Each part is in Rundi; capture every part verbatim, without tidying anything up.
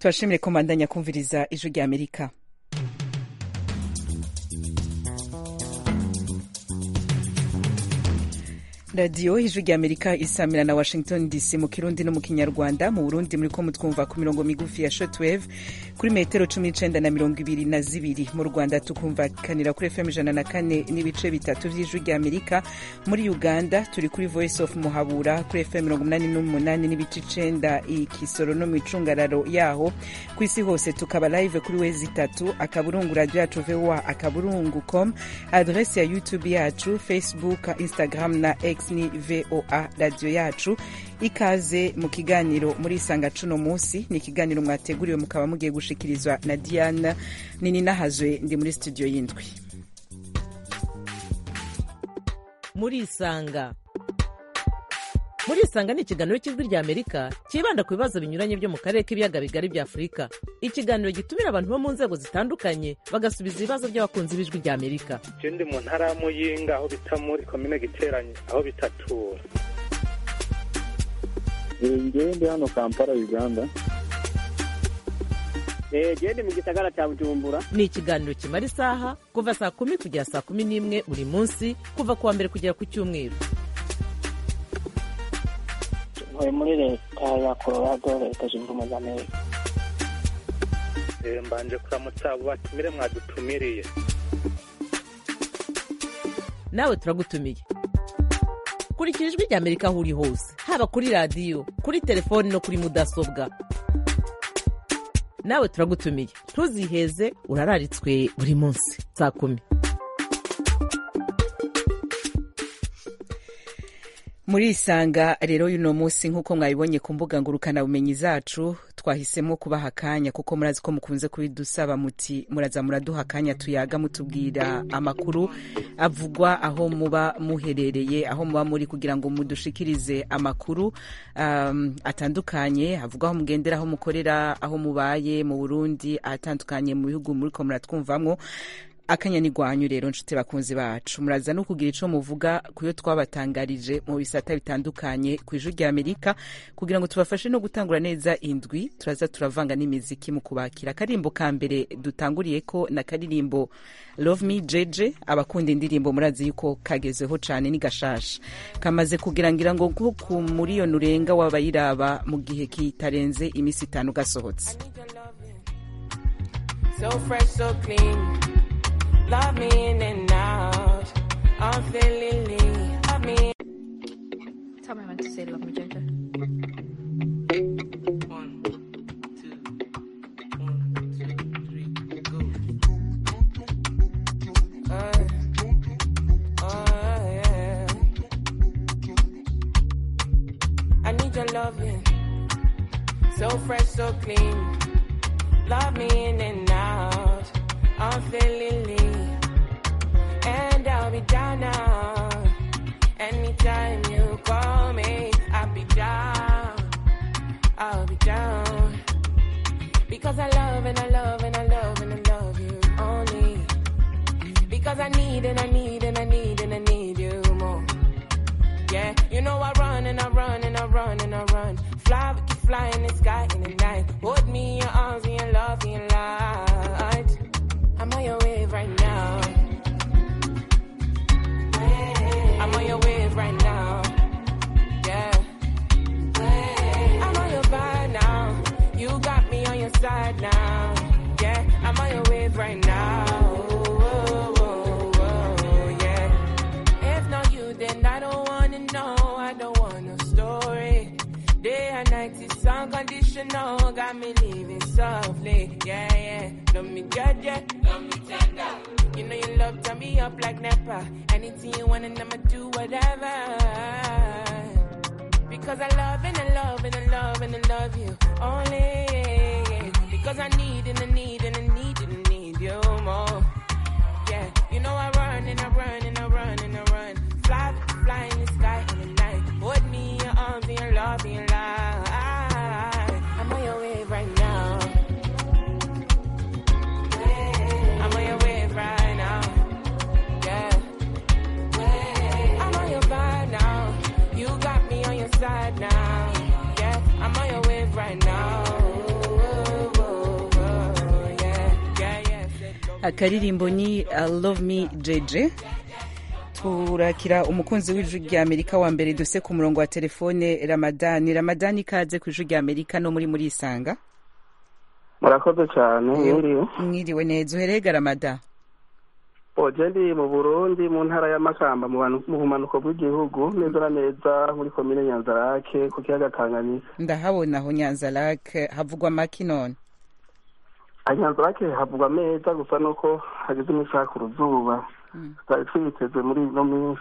tubashimire ko mbandanya kumviriza ijwi rya Amerika. radiyo ijwi rya Amerika isamira na Washington D C mu Kirundi no mu Kinyarwanda. Mu Burundi muri ko mutwumva ku mirongo migufi ya shortwave kuri metero cumi n'icenda na mirongo ibiri na zibiri. Mu Rwanda tukumvakanira kuri F M ijana na kane n'ibice bitatu vy'ijwi rya Amerika. Muri Uganda turi kuri Voice of Muhabura kuri F M mirongo umunani n'umunani n'ibice icenda i Kisoro no mu icungararo yaho. Ku isi hose tukaba live kuri wezi itatu akaburungu radio yacu V O A akaburungu com, adresse ya YouTube yacu, Facebook, Instagram na X ni V O A radio yacu. Ikaze mu kiganiro muri Isanga cuno musi, ni ikiganiro mwateguriwe mukaba mugiye gushikirizwa na Diana Nini Nahazwe, ndi muri studio y'indwi. Muri Isanga Muri Isanga ni ikiganiro cy'ijwi rya Amerika kibanda ku bibazo binyuranye byo mu karere k'ibiyaga bigari bya Afurika. Ikiganiro gitumira abantu bo mu nzego zitandukanye bagasubiza ibibazo by'abakunzi b'ijwi rya Amerika. Je ndi mu ntara ya Muyinga aho bita muri komine Giteranye aho bitatura. Ngewe ndi hano Kampala Uganda. Eh je ndi mu gisagara cya Bujumbura. Ni ikiganiro kimara isaha kuva saa kumi kugera saa kumi n'imwe buri munsi kuva kuwa mbere kugera ku Cyumweru. Ntuye muri leta ya Colorado, leta zunze ubumwe za Amerika. Eh mbanje kuramutsa abo batumire mwadutumiriye. Nawe turagutumiye. Kurikira ijwi rya Amerika aho uri hose, haba kuri radio, kuri telefone no kuri mudasobwa. Nawe turagutumiye, ntuziheze, urararitswe buri munsi saa kumi. Muri Isanga rero yuno musi nkuko mwabibonye ku mbuga ngurukana bumenyi zacu, twahisemo kubaha akanya kuko murazi ko mukunze kubidusaba muti muraza muraduha akanya tuyaga mutubwira amakuru avugwa aho muba muherereye, aho muba muri, kugira ngo mudushikirize amakuru um, atandukanye avugwa aho mugendera, aho mukorera, aho mubaye mu Burundi, atandukanye mu bihugu muri ko muratwumvamwo. Akanya ni gwanyu rero nshuti bakunzi bacu, muraza no kugira ico muvuga kuyo twabatangarije mu bisata bitandukanye ku ijwi rya Amerika, kugira ngo tubafashe no gutangura neza indwi. Turaza turavanga n'imiziki mu kubakira. Karimbo ka mbere dutanguriye ko na karirimbo Love Me Jeje, abakunda indirimbo murazi yuko kagezeho cane, ni gashasha kamaze kugira ngira ngo ku muri yo nurenga wabayiraba mu gihe kitarenze imisi itanu gasohotse. So fresh, so clean. Love me in and out. I'm feeling lean. Love me. Tell me when to say love me, Jojo. One, two, one, two, three, go. Uh, oh, yeah. I need your loving. So fresh, so clean. Love me in and out. I'm feeling lean, and I'll be down now. Anytime you call me, I'll be down. I'll be down. Because I love and I love and I love and I love you only. Because I need and I need and I need and I need you more. Yeah, you know I run and I run and I run and I run. Fly, we can fly in the sky in the night. Hold me in your arms in your love in your light. I'm on your wave right now. I'm on your wave right now. Yeah. I'm on your vibe now. You got me on your side now. Yeah. I'm on your wave right now. Whoa, whoa, whoa, yeah. If not you, then I don't wanna know. I don't want no story. Day and night is unconditional. Got me living softly. Yeah, yeah. Love me judge, yeah. Love me tender. You know you love turn me up like Nepa. Anything you want and I'ma do whatever. Because I love and I love and I love and I love you only. Because I need and I need and I need and I need you more. Yeah, you know I run and I run and I run and I run. Fly, fly in the sky in the night. Hold me in your arms and your love in your life. I'm on your wave right now. I'm on your wave right now. Yeah. I'm on your vibe now. You got me on your side now. Yeah. I'm on your wave right now. Whoa, whoa, whoa. akaririmbo ni I Love Me Jeje. Turakira umukunzi w'ijwi rya Amerika wa mbere duse ku murongo wa telefone Ramadani. Ramadani, ikaze ku ijwi rya Amerika no muri muri Isanga. Murakoze cyane. Mwiriwe. Mwiriwe neza. Uherega Ramadani? Oje ndi mu Burundi mu ntara ya Makamba mu bumanuko bw'igihugu, neza na neza muri komine Nyanzarake ku kiyaga Tanganyika. Ndahabona aho Nyanzarake havugwa maki none. Nyanzarake havugwa meza gusa nuko hagize imishaka ku ruzuba. Tutari twiteze muri no minsi.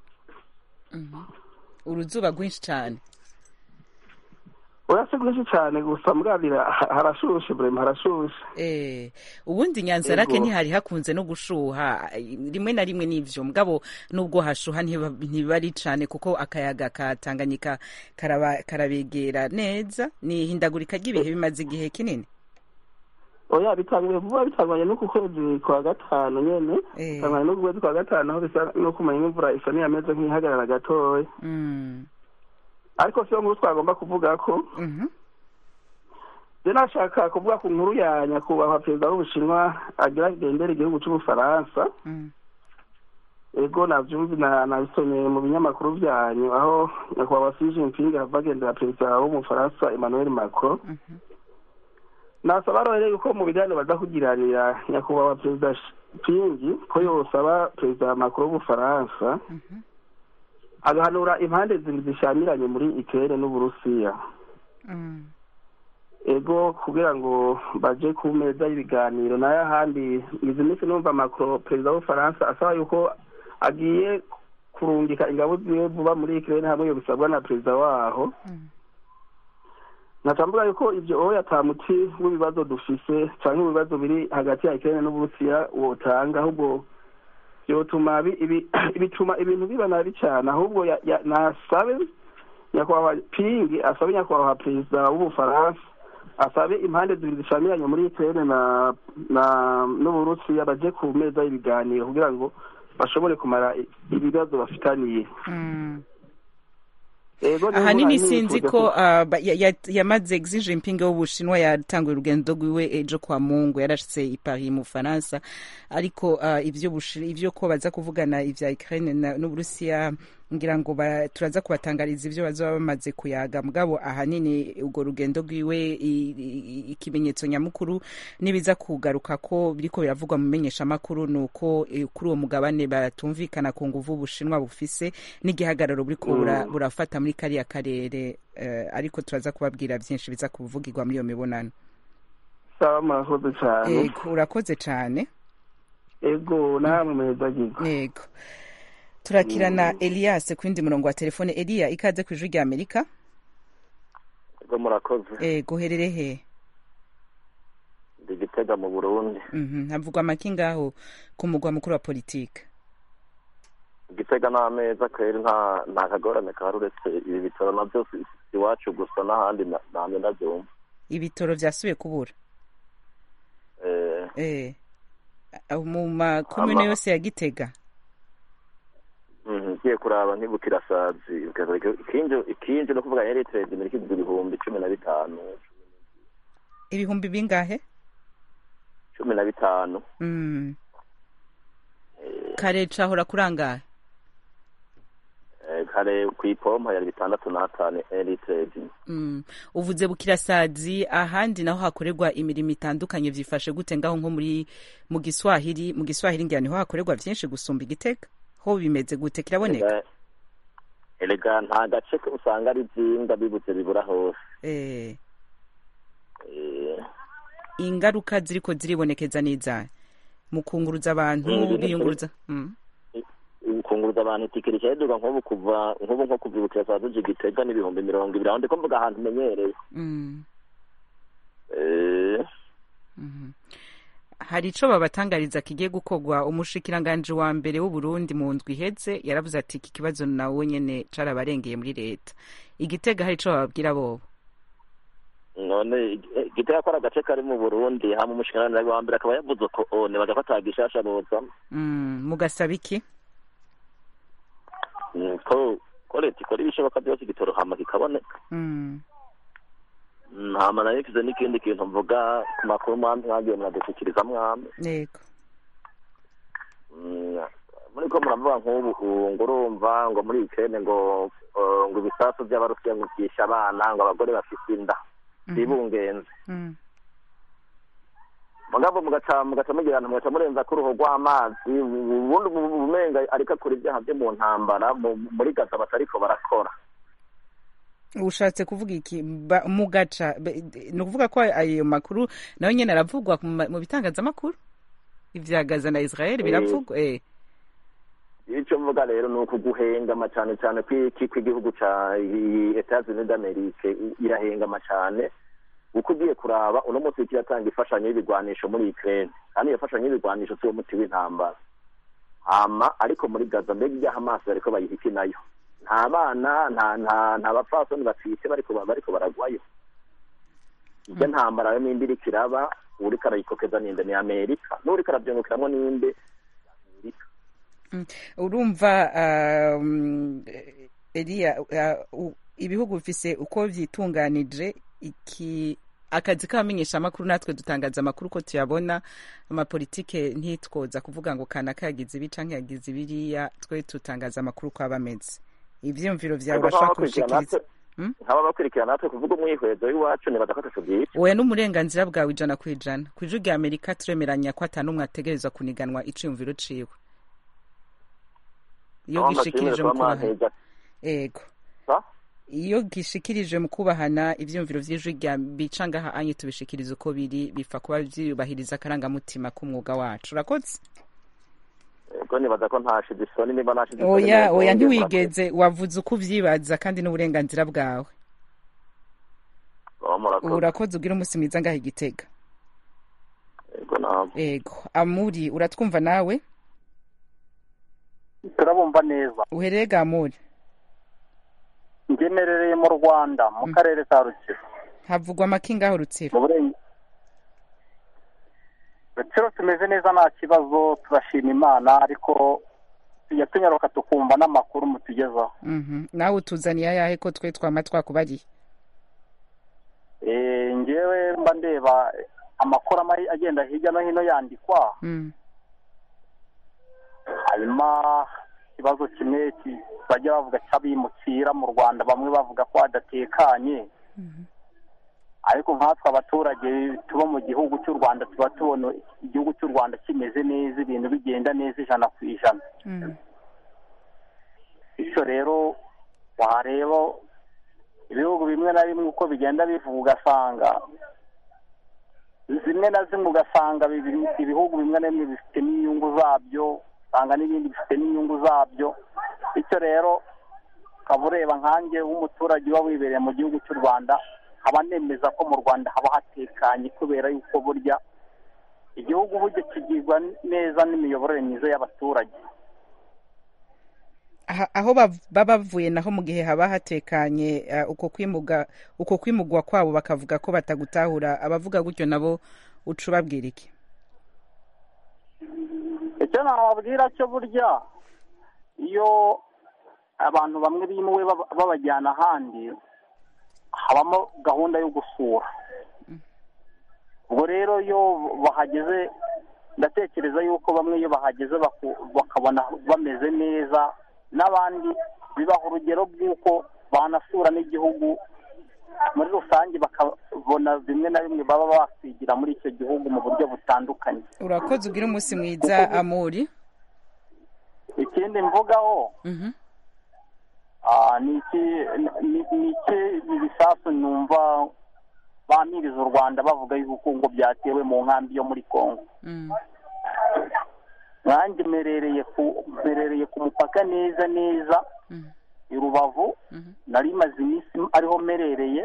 Mhm. Uruzuba rwinshi cyane. Oya, si rwinshi cyane gusa murabira harashushe, brema harashushe. Eh, ubundi Nyanzarake ntihari hakunze no gushuha rimwe na rimwe n'ivyo mugabo nubwo hashuha ntibari cyane kuko akayaga ka Tanganyika karaba karabegera neza. Ni hindagurika ry'ibihe bimaze igihe kinini. Oya, bitanguye vuba, bitanganye no ku kwezi kwa gatanu nyene. Bitanganye no ku kwezi kwa gatanu aho bisa no kumenya imvura isa n'iyameze nk'ihagarara gatoya. Mm. Ariko siyo nkuru twagomba kuvuga ko. Mhm. Je nashaka kuvuga ku nkuru ya nyakubahwa perezida w'Ubushinwa agira igendera igihugu cy'Ubufaransa. Mm. Ego navyumvi na nabisomye mu binyamakuru byanyu aho nyakubahwa Xi Jinping avagendera perezida w'Umufaransa Emmanuel Macron. Mhm. Nasaba rero yuko mu biganiro badakugiranira nyakubahwa perezida Xi ko yosaba perezida Macron w'Ubufaransa. Mhm. agahanura impande zibiri zishamiranye muri Ukraine n'Uburusiya. Mm. Ego kugira ngo baje ku meza y'ibiganiro nayo handi izi minsi numva Macron perezida w'Ufaransa asaba yuko agiye kurungika ingabo ziwe vuba muri Ukraine hamwe yo bisabwa na perezida waho. Mm. Natambuga yuko ivyo oya tamuti w'ibibazo dufise canke ibibazo biri hagati ya Ukraine n'Uburusiya wotanga ahubwo yotuma ibituma ibintu biba nabi cyane ahubwo nasabe nyakubahwa Pingi asabe nyakubahwa perezida w'Ubufaransa asabe impande zibiri zishamiranye muri Ukraine na na n'Uburusiya baje ku meza y'ibiganiro kugira ngo bashobore kumara ibibazo bafitaniye. Mm. Ahanini sinzi ko yamaze Xi Jinping w'Ubushinwa yatanguye urugendo rwiwe ejo kwa Mungu yarashitse i Paris mu Faransa, ariko ivyo ivyo ko baza kuvugana ivya Ukraine n'Uburusiya ngira ngo turaza kubatangariza ivyo bazoba bamaze kuyaga. Mugabo ahanini urwo rugendo rwiwe ikimenyetso nyamukuru nibiza kugaruka ko biriko biravugwa mu menyesha makuru nuko kuri uwo mugabane batumvikana ku nguvu Ubushinwa bufise n'igihagararo buriko burafata muri kariya karere, ariko turaza kubabwira byinshi biza kuvugirwa muri iyo mibonano. Sawa, murakoze cyane. Ego, urakoze cyane. Ego, namwe meza gigo. Ego. Turakirana Elias kwindi murongo wa telefone. Elia, ikaze ku ijwi rya Amerika. Ego, murakoze. Ego, herere he? Ndi Gitega mu Burundi. Mhm, havugwa make ngaho ku mugwa mukuru wa politike. Gitega n'ameza kweri nta nta kagorane karuretse ibi bitoro navyo iwacu gusa n'ahandi namwe ndavyumva. Ibitoro vyasubiye kubura. Eh. Eh. Mu makomune yose ya Gitega. Mhm, kiye kuraba nkibukira sazi ikinjo ikinjo no kuvuga yari trade muri ibihumbi cumi na bitanu. Ibihumbi bingahe? cumi na bitanu. Mm. Eh. Kare cahora kurangahe? Kare kw'ipompa yari bitandatu n'atanu elitredi. Mm. Uvuze bukirasazi ahandi naho hakorerwa imirimo itandukanye vyifashe gute ngaho nko muri mu Giswahili mu Giswahili ngira niho hakorerwa vyinshi gusumba Igitega ho bimeze gute kiraboneka? Elega nta gace usanga ari zinga bibuze bibura hose. Eh. Eh. Ingaruka ziriko ziribonekeza neza mu kunguruza abantu biyunguruza. Mm. Kunguruza abantu tikiri cyaduga nko kuva nko nko kuvibukira sazo Gitega n'ibihumbi mirongo ibiri aho ndiko mvuga ahantu menyereye. Mm. Eh. Mhm. Hari ico babatangariza kigiye gukogwa. Umushikiranganje wa mbere w'u Burundi mu ndwi iheze yaravuze ati iki kibazo nawe nyene carabarengeye muri leta. Igitega hari ico bababwira bobo? None Gitega ko agace kari mu Burundi hamwe umushikiranganje wa mbere akaba yavuze ko one bagafata gishasha boza. Mm, mugasaba iki? ko ko leta ikora ibishoboka byose igitoro hama kikaboneka. Mm. Nta mana yikize n'ikindi kintu mvuga ku makuru mwamwe mwagiye mwadushyikiriza mwamwe. Yego. muri ko muravuga nk'ubu ngo urumva ngo muri Ukraine ngo ngo ibisasu by'abarusiya ngo byisha abana ngo abagore bafite inda bibungenze mugabo mugaca mugaca mugirana mugaca murenza ku ruho rw'amazi ubundi bumenga ariko akora ibyaha byo mu ntambara muri Gaza batariko barakora. Ushatse kuvuga iki mugaca ni ukuvuga ko ayo makuru nayo nyene aravugwa mu bitangazamakuru ivya Gaza na Israel biravugwa eh icyo mvuga rero ni ukuguhengama cyane cyane kw'igihugu ca Etats-Unis d'Amerique irahengama cyane uko ugiye kuraba uno munsi kiratanga ifashanyo y'ibigwanisho muri Ukraine kandi iyo fashanyo y'ibigwanisho si umuti w'intambara ama ariko muri Gaza mbega ibya Hamas ariko bayihiki nayo nta bana nta nta nta bapfasoni bafite bariko bariko baragwayo ibyo ntambara yo n'imbiri kiraba uri karayikokeza ninde ni Amerika n'uri karabyungukiramwo ninde Amerika. Urumva Elia ibihugu bifise uko vyitunganije iki akazi kamenyesha amakuru natwe dutangaza amakuru ko tuyabona amapolitike ntitwoza kuvuga ngo kana kagize ibi canke yagize ibiriya twe tutangaza amakuru kwa bameze ivyumviro vyawe bashaka kushikiriza nkaba bakurikirana natwe kuvuga umwihwezo w'iwacu ni badakatatu byinshi oya n'umurenganzira bwawe ijana ku ijana kw'ijwi rya Amerika turemeranya ko ata n'umwe ategerezwa kuniganwa iciyumviro ciwe iyo gishikirije mu kubahana ego iyo gishikirije mu kubahana ivyumviro vy'ijwi rya bica ngaha anye tubishikiriza uko biri bifa kuba vyubahiriza akarangamutima k'umwuga wacu urakoze ego nibaza ko ntashize isoni niba nashize oya oya ntiwigeze wavuze uko uvyibaza kandi n'uburenganzira bwawe urakoze ugira umunsi mwiza ngaha Igitega ego nawe ego Amuri uratwumva nawe turabumva neza uhereye Amuri ngemerereye mu Rwanda mu karere ka Rutsiro havugwa amakinga aho Rutsiro Rutsiro tumeze neza nta kibazo turashima Imana ariko yatunyaruka tukumva n'amakuru mutugezaho mhm nawe utuzaniye ayahe ko twe twama twakubariye eh ngewe mba ndeba amakuru amari agenda hirya no hino yandikwa mhm hanyuma ikibazo kimwe bajya bavuga cy'abimukira mu Rwanda bamwe bavuga ko adatekanye ariko nkatwe abaturage tuba mu gihugu cy'u Rwanda tuba tubona igihugu cy'u Rwanda kimeze neza ibintu bigenda neza ijana ku ijana icyo rero wareba ibihugu bimwe na bimwe uko bigenda bivuga ugasanga zimwe na zimwe ugasanga ibihugu bimwe na bimwe bifite n'inyungu zabyo usanga n'ibindi bifite n'inyungu zabyo icyo rero ukaba ureba nkanjye w'umuturage uba wibereye mu gihugu cy'u Rwanda haba nemeza ko mu Rwanda haba hatekanye kubera yuko burya igihugu burya kigirwa neza n'imiyoborere myiza y'abaturage aho baba bavuye naho mu gihe haba hatekanye uko kwimuga uko kwimugwa kwabo bakavuga ko batagutahura abavuga gutyo nabo uca ubabwira iki icyo nababwira cyo burya iyo abantu bamwe bimuwe babajyana ahandi habamo gahunda yo gusura ubwo rero iyo bahageze ndatekereza yuko bamwe iyo bahageze bakabona bameze neza n'abandi bibaha urugero bw'uko banasura n'igihugu muri rusange bakabona bimwe na bimwe baba bakwigira muri icyo gihugu mu buryo butandukanye. Urakoze ugira umunsi mwiza Amuri. Ikindi mvugaho ni iki ni iki ibisasu numva bamiriza u Rwanda bavuga yuko ngo byatewe mu nkambi yo muri Kongo. Nanjye merereye ku merereye ku mupaka neza neza i Rubavu nari maze iminsi ariho merereye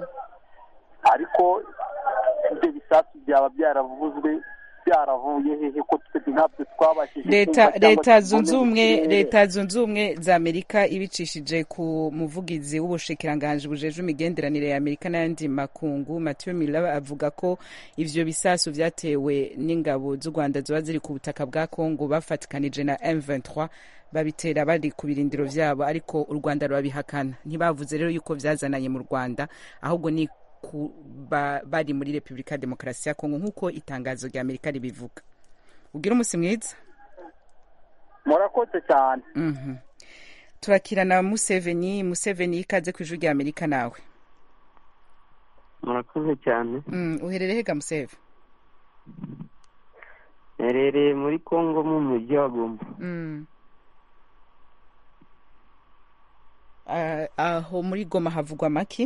ariko ibyo bisasu byaba byaravuzwe byaravuye hehe ko twe ntabwo twabashije leta leta zunze ubumwe leta zunze ubumwe za Amerika ibicishije ku muvugizi w'ubushikiranganje bujeje imigenderanire ya Amerika n'andi makungu Mathieu Miller avuga ko ivyo bisasu vyatewe n'ingabo z'u Rwanda ziba ziri ku butaka bwa Kongo bafatikanije na M vingt-trois babitera bari ku birindiro vyabo ariko u Rwanda rurabihakana ntibavuze rero yuko vyazananye mu Rwanda ahubwo ni Ba, bari muri Republika Demokarasi ya Kongo nkuko itangazo rya Amerika ribivuga. Ugira umunsi mwiza. murakoze cyane. Mhm. Turakirana Museveni, Museveni ikaze ku ijwi rya Amerika nawe. Murakoze cyane. Mm, uherereye hega Museve? Herereye muri Kongo mu mujyi wa Goma. Mm. Uh, aho muri Goma havugwa maki?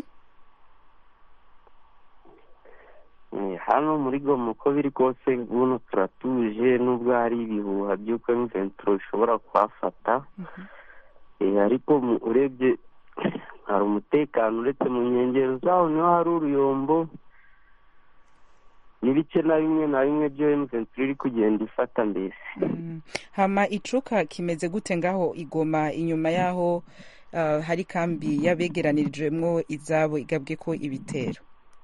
Hano muri Goma uko biri kose buno turatuje nubwo hari ibihuha by'uko M vingt-trois ishobora kuhafata. Eh, ariko urebye hari umutekano uretse mu nkengero zaho niho hari uruyombo n'ibice na bimwe na bimwe byo M vingt-trois iri kugenda ifata mbese. Mm. Hama icuka kimeze gute ngaho Igoma inyuma yaho uh, hari kambi yabegeranirijwemwo izabo igabwe ko ibitero?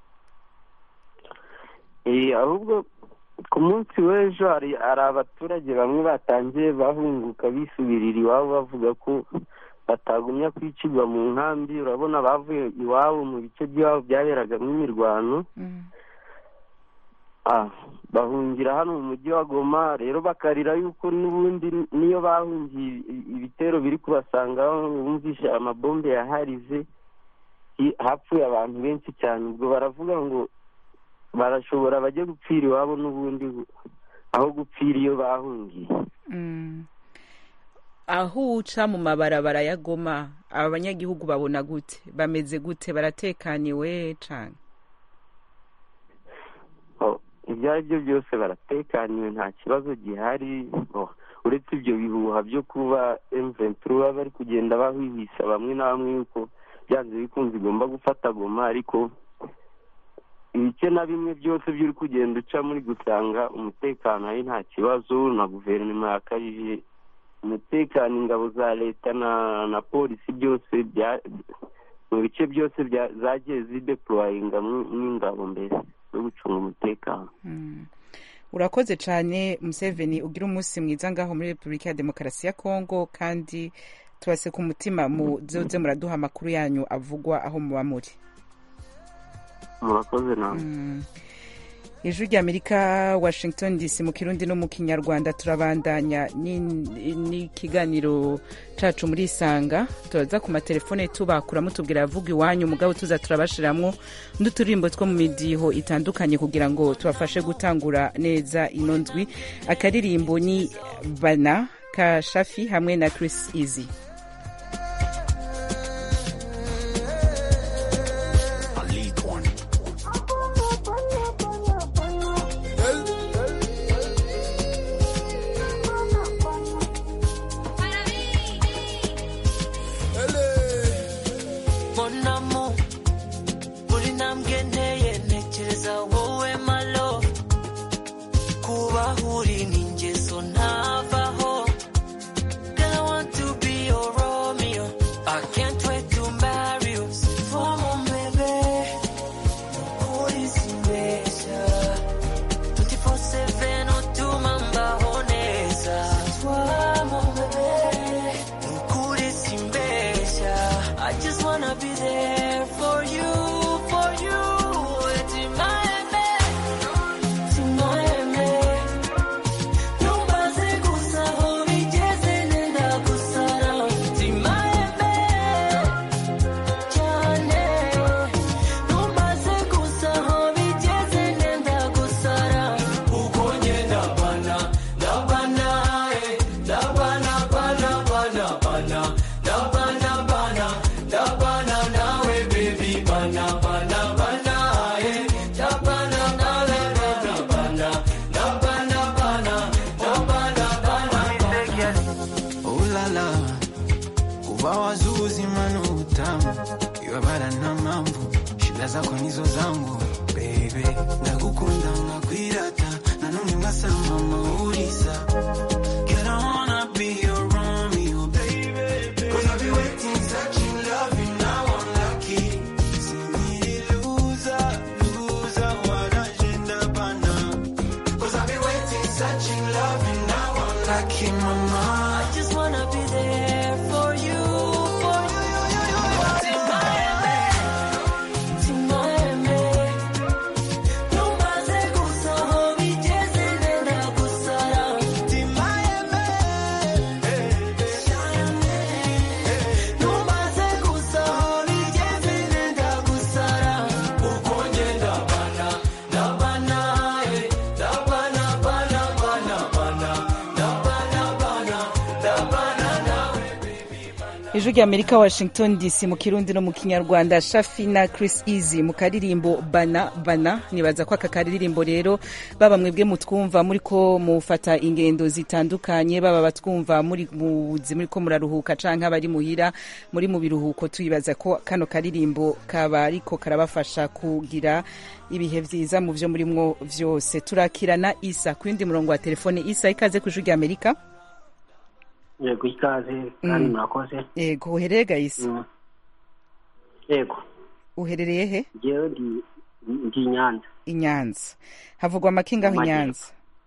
Eh, ahubwo ku munsi w'ejo hari abaturage bamwe batangiye bahunguka bisubirira iwabo bavuga ko batagumya kwicirwa mu nkambi. Urabona bavuye iwabo mu bice by'iwabo byaberagamo imirwano. Mm. Ah, bahungira hano mu mujyi wa Goma rero bakarira yuko n'ubundi niyo bahungiye ibitero biri kubasanga bumvishe amabombe yaharize hapfuye abantu benshi cyane. Ubwo baravuga ngo barashobora bajye gupfira iwabo n'ubundi aho gupfira iyo bahungiye. Mm. Aho uca mu mabarabara ya Goma abanyagihugu babona gute, bameze gute, baratekaniwe cane? Oh, ibyo ari byo byose baratekaniwe nta kibazo gihari. Oh, uretse ibyo bihuha byo kuba M vingt-trois bari kugenda bahwihisa bamwe na bamwe yuko byanze bikunze igomba gufata Goma, ariko ibice na bimwe byose by'uri kugenda uca muri gusanga umutekano ari nta kibazo. Na guverinoma yakajije umutekano, ingabo za leta na na polisi byose bya mu bice byose zagiye zideployinga n'ingabo mbere yo gucunga umutekano. Mm. Urakoze cyane Museveni, ugira umunsi mwiza ngaho muri Republika ya Demokarasi ya Kongo, kandi tubase ku mutima muzoze muraduha amakuru yanyu avugwa aho muba muri. Murakoze nawe. Mm. Ijwi rya Amerika, Washington D C mu Kirundi no mu Kinyarwanda. Turabandanya n'ikiganiro cacu muri Isanga. Turaza ku matelefone tubakura mutubwira yavuga iwanyu, mugabo tuza turabashiramwo n'uturimbo two mu midiho itandukanye kugira ngo tubafashe gutangura neza ino ndwi. Akaririmbo ni Bana ka Shafi hamwe na Chris Easy. zako nizo zangu baby, ndagukunda ngakwirata nanone ngasama maurisa. Get on, I'll be your Romeo baby, cause I've been waiting, searching, loving, now I'm lucky. Singiri loser, loser, what agenda bana, cause I've been waiting, searching, loving, now I'm lucky mama. I just wanna be there for you. ijwi rya Amerika Washington D C mu kirundi no mu kinyarwanda. Shafi na Chris Easy mu karirimbo bana bana. Nibaza ko aka karirimbo rero baba mwebwe mutwumva muri ko mufata ingendo zitandukanye, baba batwumva muri muzi muri ko muraruhuka canke abari muhira muri mu biruhuko, tuyibaza ko kano karirimbo kaba ariko karabafasha kugira ibihe vyiza mu vyo murimwo vyose. Turakirana Isa ku yindi murongo wa telefone. Isa, ikaze ku ijwi rya Amerika. Yego, ikaze kandi murakoze. Yego, uherereye Gaisi? Mm. Yego. Uherereye he? Jewe ndi ndi Nyanza. Inyanza. Havugwa amakinga aho Inyanza?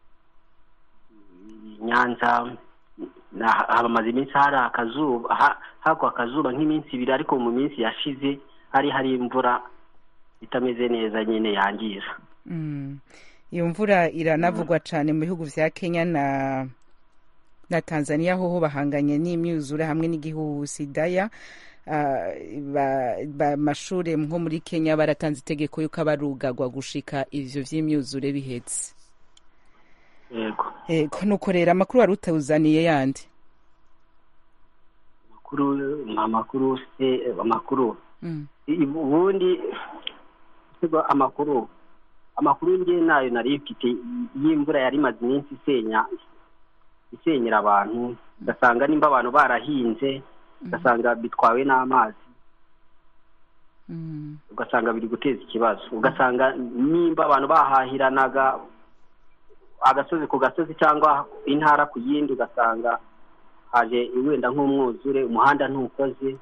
Nyanza na hamaze iminsi hari akazuba ha, hako akazuba nk'iminsi ibiri, ariko mu minsi yashize hari hari imvura itameze neza nyene yangiza. Mm. Iyo mvura iranavugwa cyane mu bihugu vya Kenya na na Tanzania, ho bahanganye n'imyuzure hamwe n'igihuhusi Daya. Uh, ba, ba mashure nko muri Kenya baratanze itegeko yuko abarugagwa gushika ivyo vy'imyuzure bihetse. Yego. Yego, nuko rero amakuru warutawuzaniye yandi. Makuru amakuru se amakuru. Mm. Ubundi sego amakuru amakuru nge nayo nari mfite y'imvura yari maze iminsi isenya isenyera abantu, gasanga nimba abantu barahinze, ugasanga bitwawe n'amazi, ugasanga biri guteza ikibazo, ugasanga nimba abantu bahahiranaga agasozi ku gasozi cyangwa intara ku yindi, ugasanga haje wenda nk'umwuzure, umuhanda ntukoze.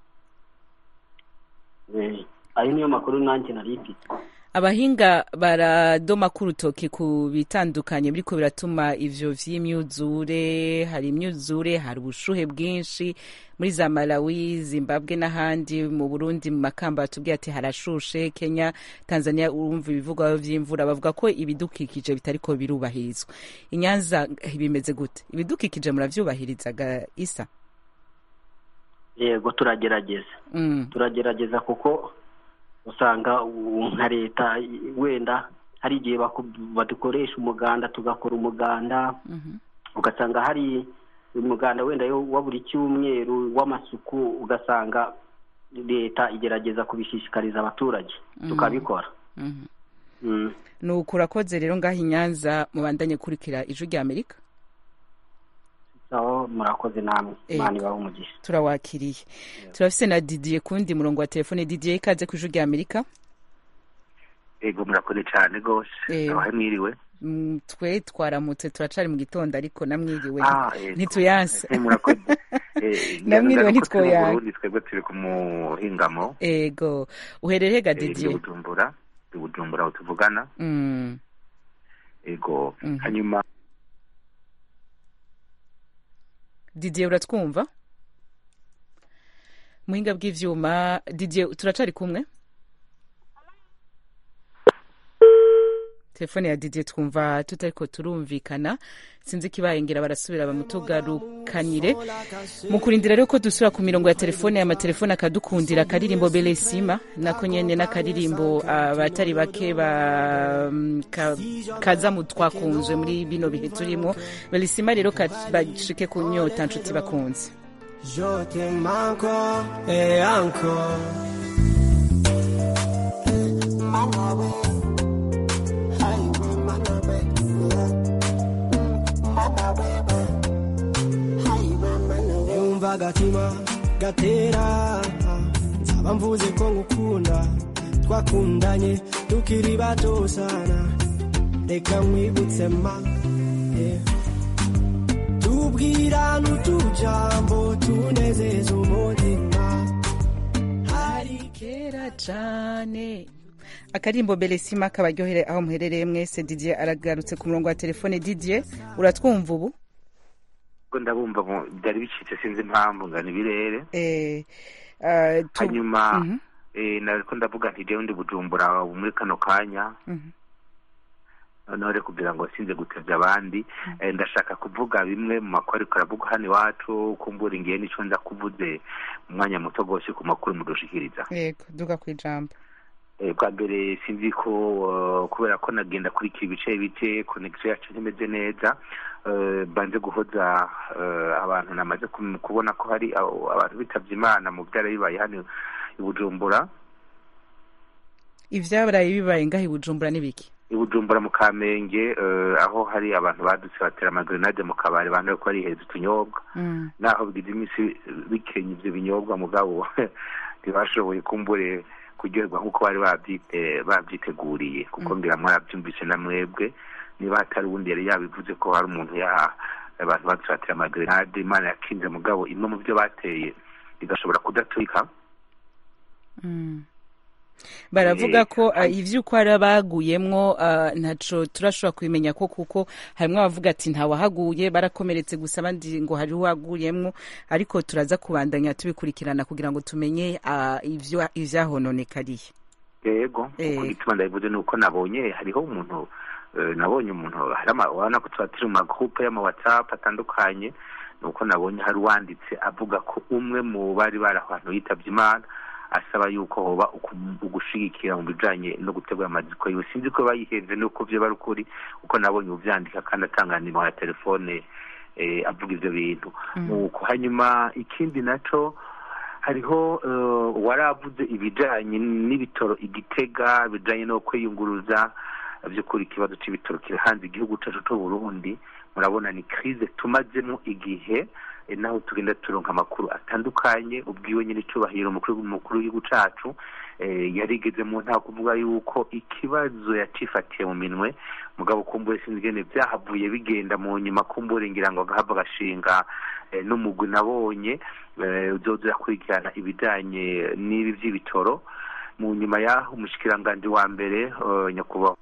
Ayo niyo makuru nanjye nari mfite. Abahinga baradoma ku rutoki ku bitandukanye biriko biratuma ivyo vy'imyuzure. Hari imyuzure, hari ubushuhe bwinshi muri za Malawi, Zimbabwe n'ahandi. Mu Burundi mu Makamba batubwiye ati harashushe. Kenya, Tanzania urumva ibivugwa vy'imvura, bavuga ko ibidukikije bitariko birubahirizwa. Inyanza bimeze gute? Ibidukikije muravyubahirizaga Isa? Yego, turagerageza. Mm. Turagerageza kuko usanga nka leta wenda hari igihe badukoresha umuganda, tugakora umuganda. Mm-hmm. Ugasanga hari umuganda wenda yo wa buri cyumweru w'amasuku, ugasanga leta igerageza kubishishikariza abaturage. Mm-hmm. Tukabikora. Mm-hmm. Mm. Nuko urakoze rero ngaho Inyanza mubandanye kurikira ijwi rya Amerika. So, murakoze namwe. Imana ibahe umugisha. Turawakiriye. Yeah. Turafise na Didier kundi murongo wa telefone. Didier, ikaze ku ijwi rya Amerika. Ego, murakoze cyane gose. Abahe mwiriwe? Mm, twe twaramutse turacari mu gitondo, ariko namwiriwe ah, ntituyanse. Murakoze. Eh, namwiriwe ntitwoyanse. Uburundi twebwe turi ku muhingamo. Ego, uherereye ga Didier? Eh, Bujumbura, Bujumbura utuvugana. Mm. Ego, mm-hmm. Hanyuma Didier, uratwumva? Muhinga bw'ivyuma. Didier, turacari kumwe? Telefone ya Didier twumva tutariko turumvikana. Sinzi kibaye, ngira barasubira bamutugarukanire. Mukurindira rero ko dusura ku mirongo ya telefone, ya matelefone akadukundira karirimbo Belesima nako nyene n'akaririmbo abatari uh, bake ba ka, kaza mu twakunzwe muri bino bihe turimo. Belesima rero bashike ku nyota nshuti bakunze. Je t'aime encore et encore. Yumva gatima gatera, nzaba mvuze ko ngukunda, twakundanye tukiri bato sana, reka nkwibutse ma, yeah. Tubwira n'utujambo tunezeza umutima, hari kera cane. Akarimbo Belesima kabaryohere aho muherereye mwese. Didier aragarutse ku murongo wa telefone. Didier, uratwumva ubu? Ko ndabumva byari bicitse, sinzi impamvu ngana ibirere. Eh, uh, tu... hanyuma mm-hmm. eh nariko ndavuga nti je ndi Bujumbura muri kano kanya. Mhm. None kugira ngo sinze gutevya abandi, mm-hmm. eh, ndashaka kuvuga bimwe mu makuru karavuga hano iwacu, kumbura ingiye nico nza kuvuze umwanya muto gose ku makuru mudoshikiriza. Yego, duga kwijambo. bwa mbere sinzi ko kubera ko nagenda kurikira ibice bice connection yacu ntimeze neza, banze guhoza abantu namaze kubona ko hari abantu bitavye Imana mu byara bibaye hano i Bujumbura. Ivyabaraye bibaye ngaho i Bujumbura nibiki? I Bujumbura mu Kamenge, aho hari abantu badutse batera amagrenade mu kabari, bantu ko ari heza utunyobwa naho bigize imisi bikenye ivyo binyobwa mugabo ntibashoboye kumbure kuryoherwa nk'uko bari babyite babyiteguriye kuko ngira mwarabyumvise na mwebwe, niba hatari ubundi yari yabivuze ko hari umuntu ya abantu batratira amagrenade, Imana yakinze mugabo imwe mu byo bateye igashobora kudaturika. Baravuga ko ivyuko arabaguyemwo ntaco turashobora kubimenya ko kuko harimwe abavuga ati nta wahaguye barakomeretse gusa abandi ngo hari waguyemwo, ariko turaza kubandanya tubikurikirana kugira ngo tumenye ivyo ivyahononekariye. Yego kuko gituma ndabivuze nuko nabonye hariho umuntu nabonye umuntu harama wana ko twatiri mu groupe y'ama WhatsApp atandukanye, nuko nabonye hari wanditse avuga ko umwe mu bari barahantu yitavye Imana asaba yuko hoba ugushigikira mu bijanye no gutegura amaziko yiwe. Sinzi ko bayihenze nuko vyo bari ukuri uko nabonye uvyandika kandi atanganira ya telefone eh, avuga ivyo bintu nuko mm. Hanyuma ikindi naco hariho uh, waravuze ibijanye n'ibitoro Igitega bijanye no kwiyunguruza vy'ukuri ikibazo c'ibitoro kiri hanze igihugu cacu c'u Burundi. Murabona ni crise tumazemo igihe e, naho tugenda turonka amakuru atandukanye. Ubwiwe nyine cubahiro mukuru mukuru w'igihugu cacu e, yarigeze mu nta kuvuga yuko ikibazo yacifatiye mu minwe mugabo kumbure sinzigene byahavuye bigenda mu nyuma kumbure ngira ngo agahava gashinga e, n'umugwi nabonye e, uzoza kurikirana ibijanye n'ibi vy'ibitoro. Mu nyuma yaho umushikiranganje wa mbere uh, nyakuba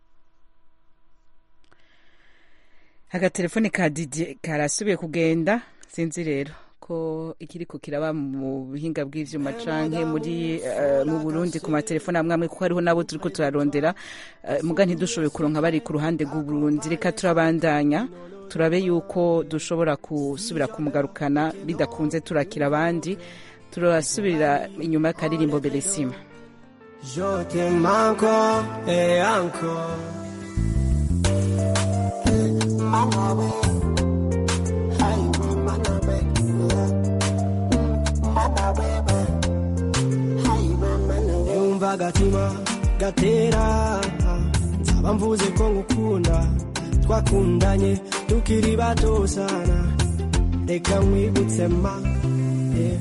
agatelefone ka Didier karasubiye kugenda, sinzi rero ko ikiriko kiraba mu bihinga bw'ivyuma canke muri uh, mu Burundi ku matelefone amwe amwe kuko hariho nabo turiko turarondera uh, muga ntidushoboye kuronka bari ku ruhande rw'u Burundi. Reka turabandanya turabe yuko dushobora kusubira kumugarukana, bidakunze turakira abandi turasubira inyuma y'akaririmbo Belesima. Je t'aime encore et encore. Manawe, Manawe, Manawe, Manawe. Umva gatima gatera, nzaba mvuze ko ngukunda, twakundanye tukiri bato sana, reka nkwibutse ma, yeah.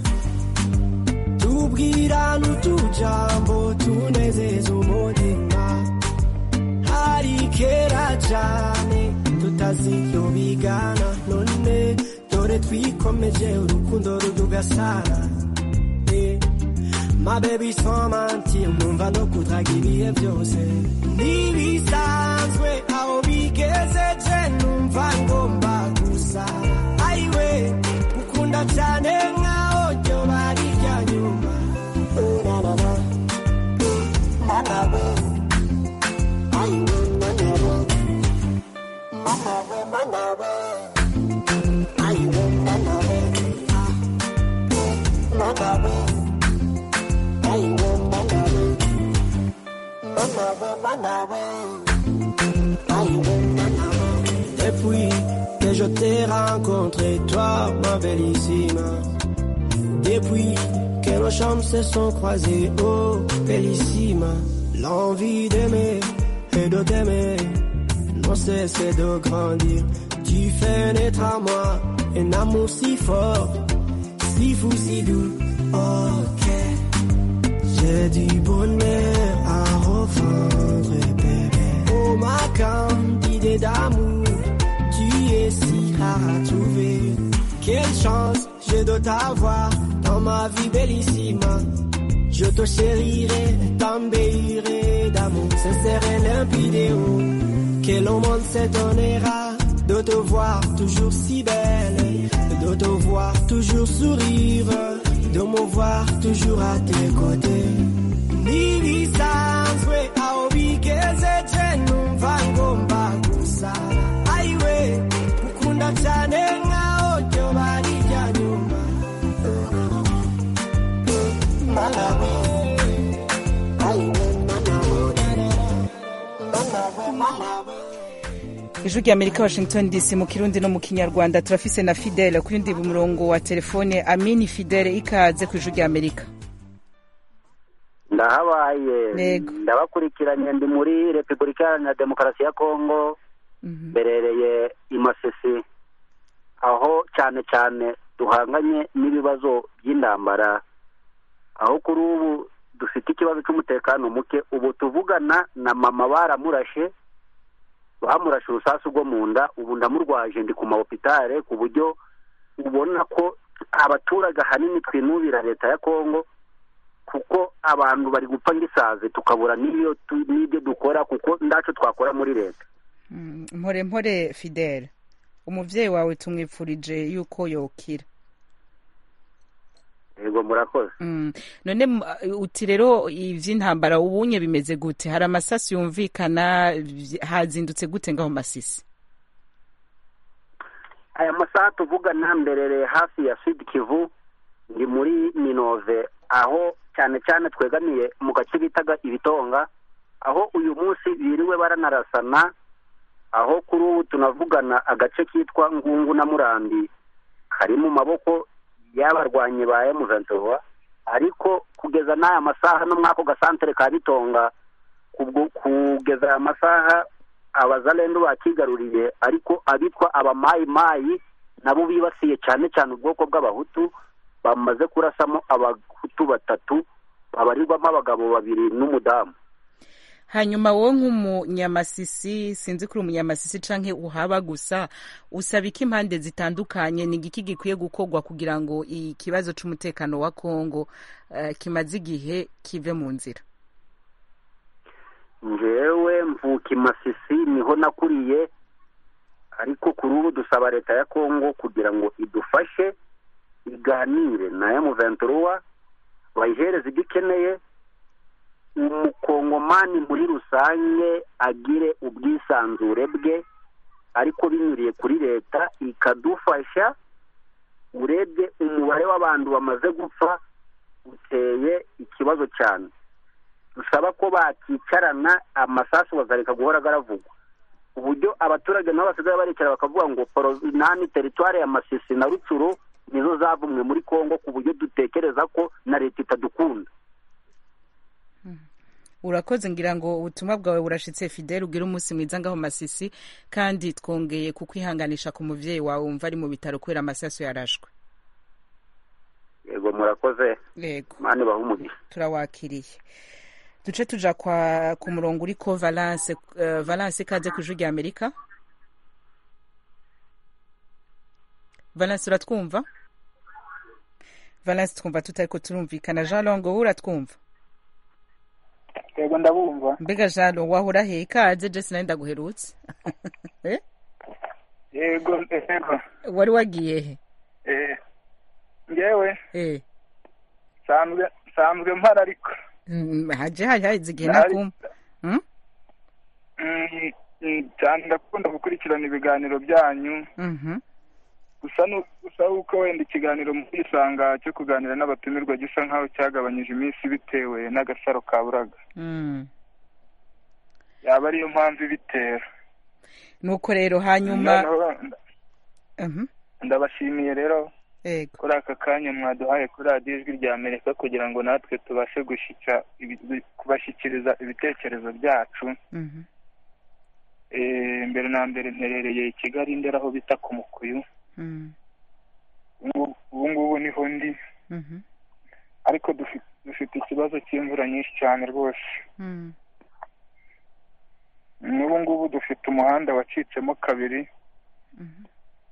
Tubwira n'utujambo tunezeza umutima, hari kera cyane tutaziryo bigana, none dore twikomeje urukundo rudugasana. eh. My baby's from Anti, numva no kudraga ibihe byose ntibisanzwe, aho bigezeje numva ngomba gusa ayiwe gukunda cyane nkaho ryo bari rya nyuma. Manawe, ayiwe Manawe, Manawe, Manawe, ayiwe Manawe, Manawe, ayiwe Manawe, Manawe, Manawe, ayiwe Manawe. Depuis que je t'ai rencontré, toi, ma bellissime, depuis que nos chambres se sont croisées, oh, bellissime, l'envie d'aimer et de t'aimer non cesse de grandir. Tu fais naître à moi un amour si fort, si fou, si doux. Ok, j'ai du bonheur à revendre, bébé. Oh, ma candidée d'amour, tu es si rare à trouver. Quelle chance j'ai de t'avoir dans ma vie bellissima. Je te chérirai, t'embellirai d'amour sincère et limpide. Que le monde s'étonnera de te voir toujours si belle, de te voir toujours sourire, de me voir toujours à tes côtés. Nibisanzwe aho bigezeje numva ngomba gusa ayiwe gukunda cyane nkaho ryo bari rya nyuma. Manawe, ayiwe ijwi rya Amerika Washington D C mu kirundi no mu kinyarwanda. Turafise na Fidele ku yundi murongo wa telefone. Amini Fidele, ikaze ku ijwi rya Amerika. Ndahabaye ndabakurikiranye, ndi muri Repubulika Iharanira Demokarasi ya Kongo, mberereye i Masisi, aho cyane cyane duhanganye n'ibibazo by'intambara, aho kuri ubu dufite ikibazo cy'umutekano muke. Ubu tuvugana na mama baramurashe bamurashe urusasu rwo mu nda, ubu ndamurwaje, ndi ku mahopitale, ku buryo ubona ko abaturage ahanini twinubira leta ya Kongo, kuko abantu bari gupfa ngisaze tukabura n'iyo n'ibyo dukora, kuko ndaco twakora muri leta. Mpore mpore Fidele, umuvyeyi wawe tumwipfurije yuko yokira. Yego murakoze. Mm. None uti rero ivy'intambara ubunye bimeze gute? Hari amasasi yumvikana, hazindutse gute ngaho Masisi? Aya masaha tuvugana mberere hafi ya Sud Kivu, ndi muri Minove, aho cyane cyane twegamiye mu gace bitaga Ibitonga, aho uyu munsi biriwe baranarasana, aho kuri ubu tunavugana agace kitwa Ngungu na Murambi kari mu maboko y'abarwanyi ba M vingt-trois, ariko kugeza n'aya masaha no mwako gasantere ka Bitonga kugeza aya masaha abazalendo bakigaruriye, ariko abitwa abamayi mayi nabo bibasiye cyane cyane ubwoko bw'abahutu, bamaze kurasamo abahutu batatu babarirwamo abagabo babiri n'umudamu. Hanyuma wowe nk'umunyamasisi, sinzi kuri umunyamasisi canke uhaba gusa, usaba iki impande zitandukanye, ni igiki gikwiye gukorwa kugira ngo ikibazo c'umutekano wa Kongo uh, kimaze igihe kive mu nzira? Njewe mvuka Masisi, niho nakuriye, ariko kuri ubu dusaba leta ya Kongo kugira ngo idufashe iganire na M vingt-trois, bayihereze ibyo ikeneye, umukongomani muri rusange agire ubwisanzure bwe, ariko binyuriye kuri leta ikadufasha. Urebye umubare w'abantu bamaze gupfa uteye ikibazo cyane, dusaba ko bakicarana amasasu bazareka guhora garavugwa, uburyo abaturage nabo basigaye baricara bakavuga ngo nani teritware ya Masisi na Rucuru nizo zavumwe muri Kongo, ku buryo dutekereza ko na leta itadukunda. Urakoze, ngira ngo ubutumwa bwawe burashitse Fidele, ugira umunsi mwiza ngaho Masisi, kandi twongeye kukwihanganisha ku muvyeyi wawe umva ari mu bitaro kubera amasasu yarashwe. Yego murakoze. Yego. Mani bahumugisha. Turawakiriye. Duce tuja kwa ku murongo uriko Valence. Uh, Valence kaze ku ijwi rya Amerika. Valence uratwumva? Valence twumva tutariko turumvikana. Jean Longo uratwumva? Yego ndabumva. Mbega Jean Longo wahora he? Ikaze je sinenda guherutse. Eh? Yego yego. Wari wagiye he? Eh. Ngewe. Eh. Samwe samwe mpara ariko. Mm, haje haje izigena kum. Mm? Mm, cyane ndakunda gukurikirana ibiganiro byanyu. Mhm. Gusa no gusa uko wenda ikiganiro murisanga cyo kuganira n'abatumirwa gisa nkaho cyagabanyije iminsi bitewe n'agasaro kaburaga. Mm. Yaba ariyo mpamvu bitera. Nuko rero hanyuma Mhm. Ndabashimiye rero. Yego. Kuri aka kanya mwaduhaye kuri radiyo ijwi rya Amerika kugira ngo natwe tubashe gushika kubashikiriza ibitekerezo byacu. Mhm. Eh mbere na mbere nterereye i Kigali ndera aho bita ku Mukuyu. Mhm. Ubu ngubu niho ndi. Mhm. Ariko dufite dufite ikibazo cy'imvura nyinshi cyane rwose. Mhm. N'ubu ngubu dufite umuhanda wacitsemo kabiri. Mhm.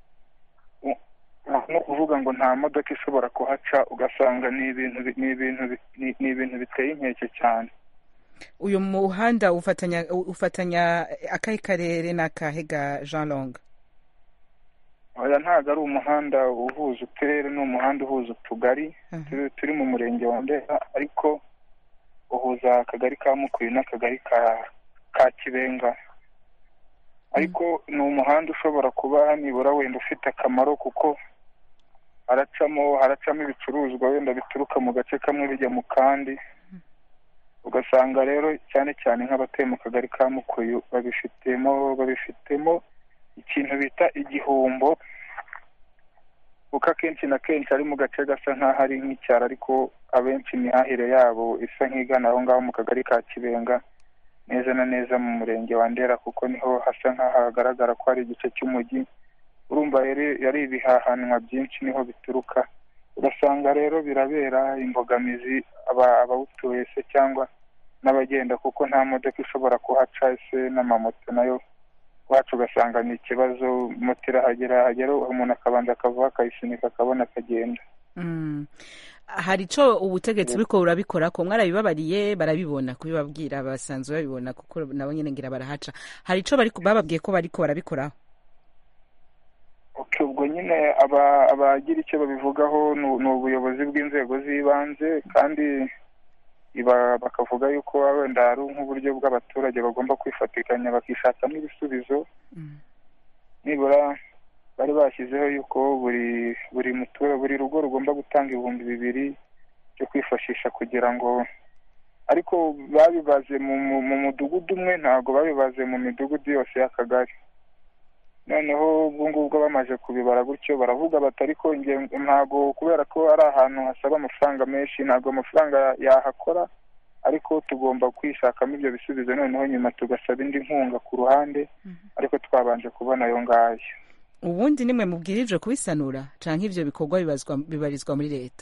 No kuvuga ngo nta modoka ishobora kuhaca, ugasanga ni ibintu ni ibintu ni ibintu biteye inkeke cyane. Uyu muhanda ufatanya ufatanya akahe karere n'akahega Jean Long? Oya ntago ari umuhanda uhuza uturere, ni umuhanda uhuza utugari turi mu murenge wa Ndera, ariko uhuza akagari ka Mukuyu n'akagari ka ka Kibenga. Ariko ni umuhanda ushobora kuba nibura wenda ufite akamaro, kuko haracamo haracamo ibicuruzwa wenda bituruka mu gace kamwe bijya mu kandi, ugasanga rero cyane cyane nk'abatuye mu kagari ka Mukuyu babifitemo babifitemo ikintu bita igihombo kuko akenshi na kenshi ari mu gace gasa nk'aho ari nk'icyaro ariko abenshi imihahire yabo isa nk'igana aho ngaho mu kagari ka Kibenga neza na neza mu murenge wa Ndera kuko niho hasa nk'aho hagaragara ko ari igice cy'umujyi. Urumva yari ibihahanwa byinshi niho bituruka, ugasanga rero birabera imbogamizi abawutuye se cyangwa n'abagenda kuko nta modoka ishobora kuhaca ese n'amamoto nayo wacu ugasanga ni ikibazo. Moto irahagera hagera umuntu akabanza akavuga akayisunika akabona akagenda. Hari ico ubutegetsi buriko burabikora ko mwarabibabariye barabibona kubibabwira basanzwe babibona kuko nabo nyene ngira barahaca. Hari ico bari bababwiye ko bariko barabikoraho? Okay, ubwo nyine aba abagira icyo babivugaho ni ubuyobozi bw'inzego z'ibanze kandi iba bakavuga yuko wenda hari nk'uburyo bw'abaturage bagomba kwifatikanya bakishakamo ibisubizo. Nibura bari bashyizeho yuko buri buri mutura buri rugo rugomba gutanga ibihumbi bibiri byo kwifashisha kugira ngo, ariko babibaze mu mudugudu umwe ntabwo babibaze mu midugudu yose y'akagari. Noneho ubwo ngubwo bamaze kubibara gutyo baravuga bati ariko ntabwo kubera ko ari ahantu hasaba amafaranga menshi ntabwo amafaranga yahakora, ariko tugomba kwishakamo ibyo bisubizo noneho nyuma tugasaba indi nkunga ku ruhande, ariko twabanje kubona ayo ngayo. Ubundi nimwe mubwirijwe kubisanura canke ivyo bikorwa bibazwa bibarizwa muri leta?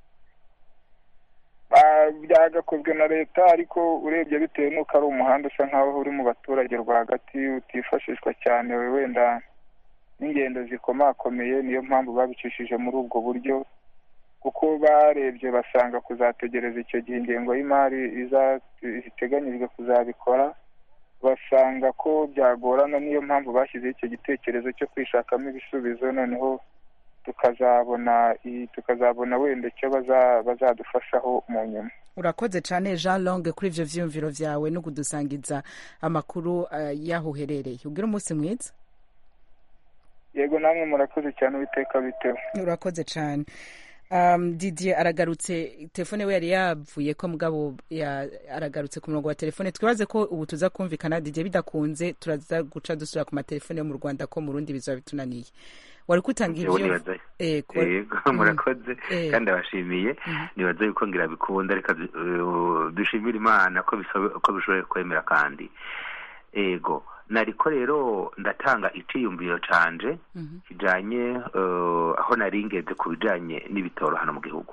Byagakozwe na leta ariko urebye bitewe n'uko ari umuhanda usa nk'aho uri mu baturage rwagati utifashishwa cyane wenda n'ingendo zikomakomeye, niyo mpamvu babicishije muri ubwo buryo kuko barebye basanga kuzategereza icyo gihe ingengo y'imari iteganyijwe kuzabikora basanga ko byagorana, niyo mpamvu bashyizeho icyo gitekerezo cyo kwishakamo ibisubizo noneho tukazabona tukazabona wenda icyo bazadufashaho mu nyuma. Urakoze cyane Jean Longue kuri ivyo vyumviro vyawe no kudusangiza amakuru uh, yaho uherereye. Ugira umunsi mwiza. Yego namwe murakoze cyane biteka bitewe. Urakoze cyane. Um, Didier aragarutse, telefone we yari yavuye ko mugabo ya aragarutse ku murongo wa telefone. Twibaze ko ubu tuza kumvikana Didier, bidakunze turaza guca dusura ku matelefone yo mu Rwanda ko mu Burundi bizaba bitunaniye. Wari kutanga ivyo eh ko murakoze kandi abashimiye nibaza yuko ngira bikunda reka dushimira Imana ko ko bishoboye kwemera kandi ego nariko rero ndatanga iciyumviro canje kijanye aho naringeze ku bijanye n'ibitoro hano mu gihugu.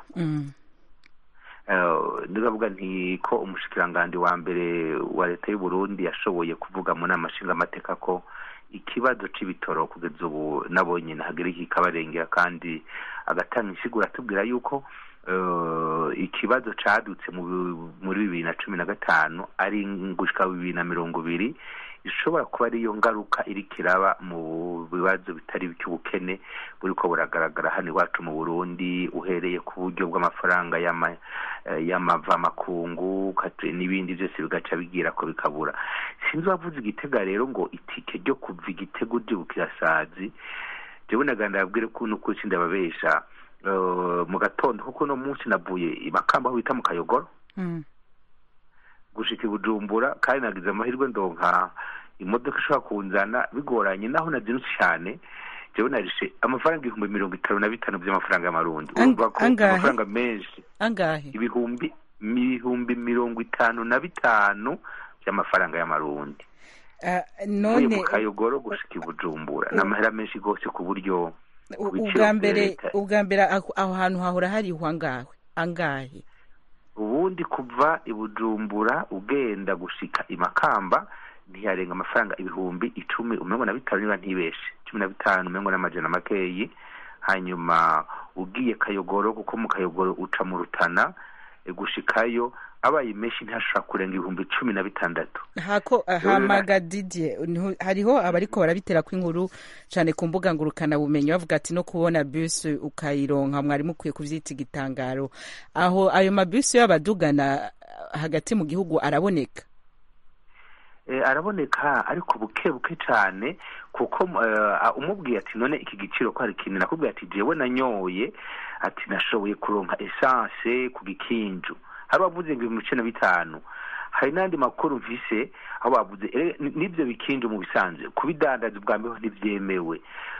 Ndavuga nti ko umushikirangandi wa mbere wa leta y'u Burundi yashoboye kuvuga mu nama nshingamateka ko ikibazo c'ibitoro kugeza ubu nabonye nahagera iki kabarengera kandi agatanga insiguro atubwira yuko uh, ikibazo cadutse muri bibiri na cumi na gatanu ari ngushika bibiri na mirongo ibiri ishobora kuba ariyo ngaruka iri kiraba mu bibazo bitari by'ubukene buriko buragaragara hano iwacu mu Burundi, uhereye ku buryo bw'amafaranga y'ama y'amava makungu n'ibindi byose bigaca bigira ko bikabura. Sinzi wavuze Igitega rero ngo itike ryo kuva Igitego ry'ubukirasazi jewe naganda yabwire ko nuko ndababesha uh, mu gatondo kuko no munsi navuye ibakamba aho bita mu Kayogoro mm. gushika Bujumbura kandi nagize amahirwe ndonka imodoka ishobora kunzana bigoranye naho nazinutse cyane jewe narishe amafaranga ibihumbi mirongo itanu na bitanu by'amafaranga y'amarundi. Urumva ko amafaranga menshi angahe ibihumbi ibihumbi mirongo itanu na bitanu by'amafaranga y'amarundi. Uh, none mu Kayogoro gushika Bujumbura uh, n'amahera menshi gose ku buryo ubwa mbere ubwa mbere aho hantu hahora hari hwangawe angahe ubundi kuva ibujumbura ugenda gushika imakamba ntiyarenga amafaranga ibihumbi icumi umengo na bitanu niba ntibeshe cumi na bitanu umengo n'amajana makeyi. Hanyuma ugiye Kayogoro kuko mu Kayogoro uca mu Rutana gushikayo abaye meshi ntashaka kurenga ibihumbi cumi na bitandatu. Hako hamaga Didier hariho abariko barabitera kw'inkuru cyane ku mbuga ngurukana bumenyi bavuga ati no kubona bus ukayironka mwari mukwiye kuvyita igitangaro. Aho ayo mabus y'abadugana hagati mu gihugu araboneka? Eh araboneka ariko buke buke cyane kuko uh, umubwiye ati none iki giciro ko hari kintu nakubwiye ati jewe nanyoye ati nashoboye kuronka essence ku gikinju hari abavuze ngo ibihumbi cumi na bitanu hari n'andi makuru mvise aho bavuze n'ibyo bikinje mu bisanzwe kubidandaza ubwa mbere ntibyemewe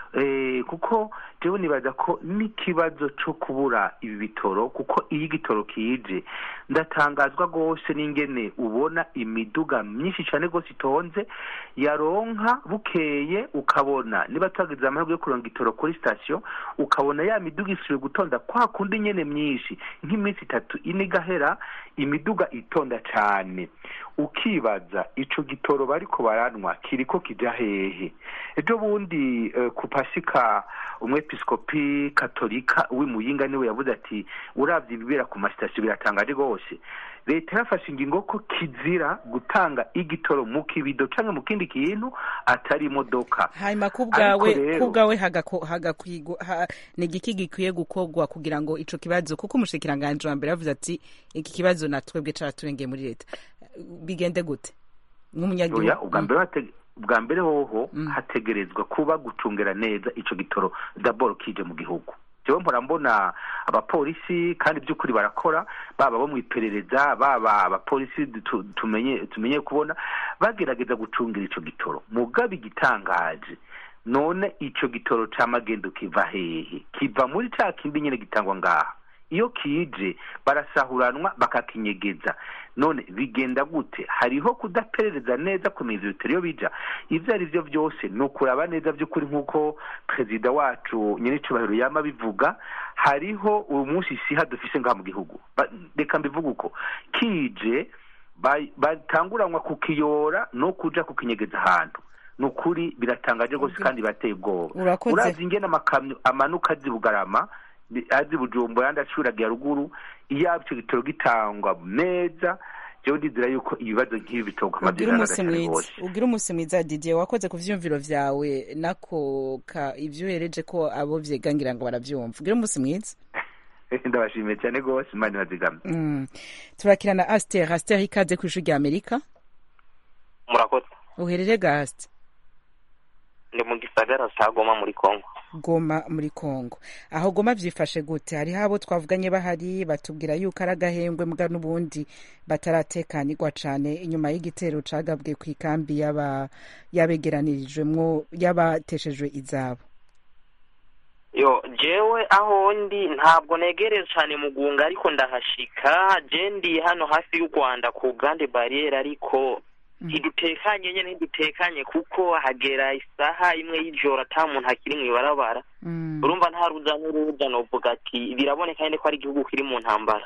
kuko jewe nibaza ko n'ikibazo cyo kubura ibi bitoro kuko iyo igitoro kije ndatangazwa rwose n'ingene ubona imiduga myinshi cyane rwose itonze yaronka bukeye ukabona niba twagize amahirwe yo kuronka igitoro kuri sitasiyo ukabona ya miduga isubiye gutonda kwa kundi nyene myinshi nk'iminsi itatu ine igahera imiduga itonda cyane ukibaza ico gitoro bariko baranwa kiriko kija hehe ejo bundi uh, ku pasika umwepiskopi katolika w'imuyinga niwe yavuze ati uravye ibibera ku masitasiyo biratangaje rwose leta yafashe ingingo ko kizira gutanga igitoro mu kibido canke mu kindi kintu atari imodoka hanyuma kubwawe kubwawe hagakwigwa ha, ni igiki gikwiye gukorwa kugira ngo ico kibazo kuko umushikiranganje wa mbere yavuze ati iki kibazo natwebwe caraturengeye muri leta bigende gute nk'umunyagihugu ubwa mbere ubwa mbere hoho hategerezwa kuba gucungera neza ico gitoro d'abord kije mu gihugu jewe mpora mbona abapolisi kandi by'ukuri barakora baba bo mwiperereza baba abapolisi tumenye tumenye kubona bagerageza gucungira ico gitoro mugabe gitangaje none ico gitoro camagendo kiva hehe kiva muri ca kindi nyene gitangwa ngaha iyo kije barasahuranwa bakakinyegeza none bigenda gute hariho kudaperereza neza kumeza ibitero bija ivyo ari byo byose no kuraba neza by'ukuri nkuko perezida wacu nyene cubahiro yama bivuga hariho uyu munsi siha dufise ngaha mu gihugu reka mbivuga uko kije batanguranwa kukiyora no kuja kukinyegeza ahantu nukuri biratangaje gose kandi bateye ubwoba urazi ingene amakamyo amanuka zibugarama azi Bujumbura yandacuragiye ruguru iyo icyo gitoro gitangwa neza jewe ndizira yuko ibibazo nk'ibi bitoka amazina ugira umunsi mwiza Didier wakoze ku vyumviro vyawe nako ka ivyo hereje ko abo vyegangira ngo baravyumva ugira umunsi mwiza ndabashimiye cyane gose imana bazigama mm. turakirana Aster Aster ikaze ku ishuri rya Amerika murakoze uherere gaste ndi mu gisagara ca Goma muri Kongo Goma muri Kongo aho Goma vyifashe gute hari habo twavuganye bahari batubwira yuko aragahembwe muga nubundi bataratekanirwa cane inyuma y'igitero cagabwe ku ikambi yaba yabegeranirijwemwo yabateshejwe izabo yo jewe aho ndi ntabwo negereye cyane mugunga ariko ndahashika je ndi hano hafi y'u Rwanda ku Grande Barriere ariko ntidutekanye nyene ntidutekanye kuko hagera isaha imwe y'ijoro ata muntu akiri mw'ibarabara urumva nta ruza n'uruza novuga ati biraboneka nyene ko ari igihugu kiri mu ntambara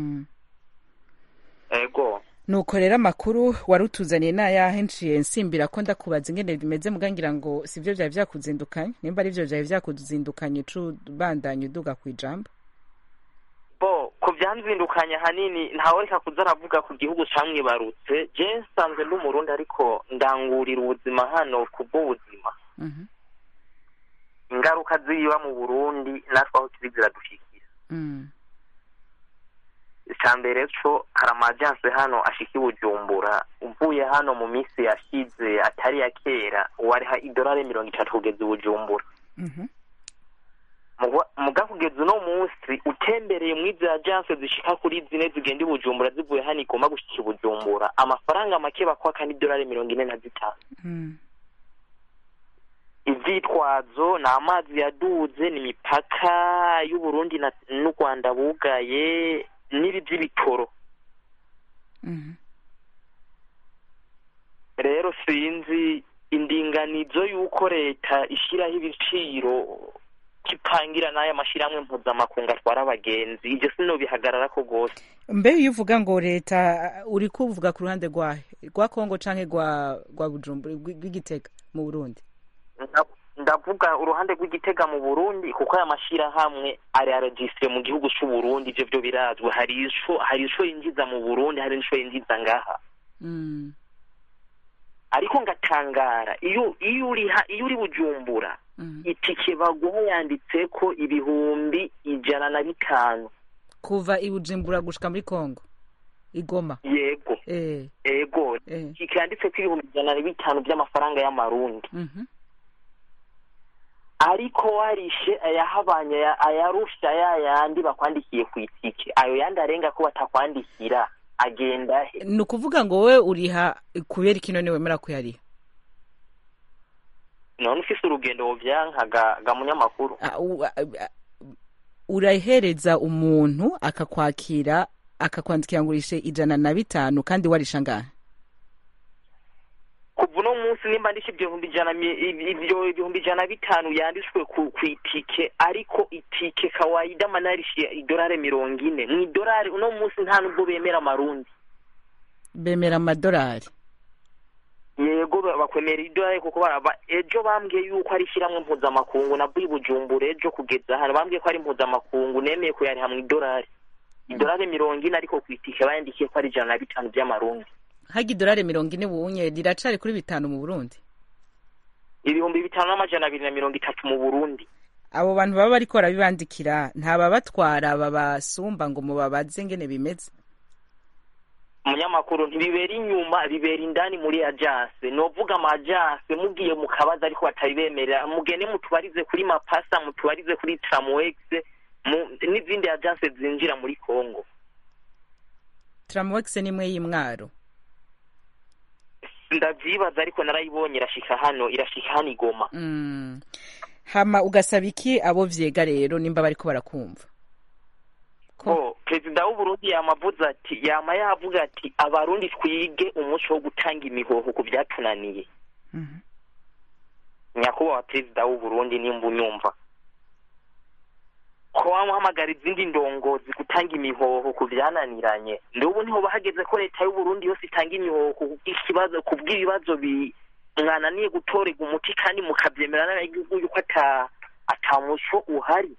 ego nuko rero amakuru warutuzaniye nayahe nciye nsimbira ko ndakubaza ingene bimeze mugangira ngo sivyo vyari vyakuzindukanye nimba ari vyo vyari vyakuzindukanye cubandanye uduga kwijambo bo ko byanzindukanye hanini ntaworeka kuzaravuga ku gihugu camwibarutse je nsanzwe ndi umurundi ariko ndangurira ubuzima hano kubwo buzima mhm ingaruka ziba mu Burundi natwe aho kizira dushikira mhm Icyambere cyo hari amajanse hano ashiki Bujumbura uvuye hano mu minsi yashize atari ya kera wariha idolari mirongo itatu kugeza Bujumbura mhm muga kugeza no munsi utembereye mu izo agence zishika kuri zine zigenda Bujumbura zivuye hano igomba gushika Bujumbura amafaranga make bakwa kandi dolari mirongo ine na zitanu mm. ivyitwazo na amazi yaduze ni mipaka y'u Burundi na n'u Rwanda bugaye n'ibiti bitoro mhm rero sinzi indinganizo y'uko leta ishiraho ibiciro kipangira n'aya mashiramwe mpuzamakungu atwara abagenzi ivyo sino bihagarara ko gose mbe iyo uvuga ngo leta uri kuvuga ku ruhande rwa rwa Kongo canke rwa rwa Bujumbura rw'Igitega mu Burundi ndavuga uruhande rw'Igitega mu Burundi kuko aya mashira hamwe ari registre mu gihugu cy'u Burundi ivyo byo birazwe hari ico hari ico yinjiza mu Burundi hari ico yinjiza ngaha mm. ariko ngatangara iyo iyo uri iyo uri Bujumbura mm. itike baguha yanditse ko ibihumbi ijana na bitanu kuva i Bujumbura gushika muri Kongo igoma yego eh ego eh. kikanditse ko ibihumbi ijana na bitanu by'amafaranga y'amarundi mhm ariko warishe ayahabanye ayarusha ya yandi bakwandikiye ku itike ayo yandi arenga ko batakwandikira agenda he? Ni ukuvuga ngo we uriha kubera kino ni wemera kuyariha none ufise urugendo wovyankaga ga munyamakuru urahereza umuntu akakwakira akakwandikira ngurishe ijana na bitanu kandi warisha ngahe? kuva uno munsi nimba ndishe ibihumbi ijana ibyo ibihumbi ijana bitanu yanditswe ku itike ariko itike kawaida manarishi idolari mirongo ine mu idolari uno munsi nta nubwo bemera amarundi bemera amadolari yego bakwemera idolari kuko baraba ejo bambwiye yuko ari shiramwe mpuzamakungu na Bujumbura ejo kugeza hano bambwiye ko ari mpuzamakungu nemeye ko yari hamwe idolari idolari mirongo ine ariko ku itike bayandikiye ko ari ijana na bitanu by'amarundi hagi dolari mirongo ine bunye diracari kuri bitanu mu Burundi ibihumbi bitanu n'amajana abiri na mirongo itatu mu Burundi. Abo bantu baba bariko barabibandikira ntababatwara babasumba ngo mubabaze ngene bimeze? Munyamakuru ntibibera inyuma bibera indani muri agence novuga ama agence mugiye mukabaza ariko batabibemerera mugene mutubarize kuri Mapasa mutubarize kuri Tramwex n'izindi agence zinjira muri Kongo. Tramwex ni mwe y'imwaro ndavyibaza ariko narayibonye irashika hano irashika hano Igoma. Mm. Hama ugasaba iki abo vyega rero nimba bariko barakumva? Ko Perezida w'u Burundi yamavuze ati yama yavuga ati abarundi twige umuco wo gutanga imihoho ku byatunaniye. Mhm. Nyakubahwa Perezida w'u Burundi nimba unyumva. Ko wamuhamagara izindi ndongozi gutanga imihoho ku byananiranye ndubu niho bahageze ko leta y'u Burundi yose itanga imihoho ku ikibazo kubw'ibibazo bi mwananiye gutorega umuti kandi mukabyemera n'abagihugu yuko ata atamusho uhari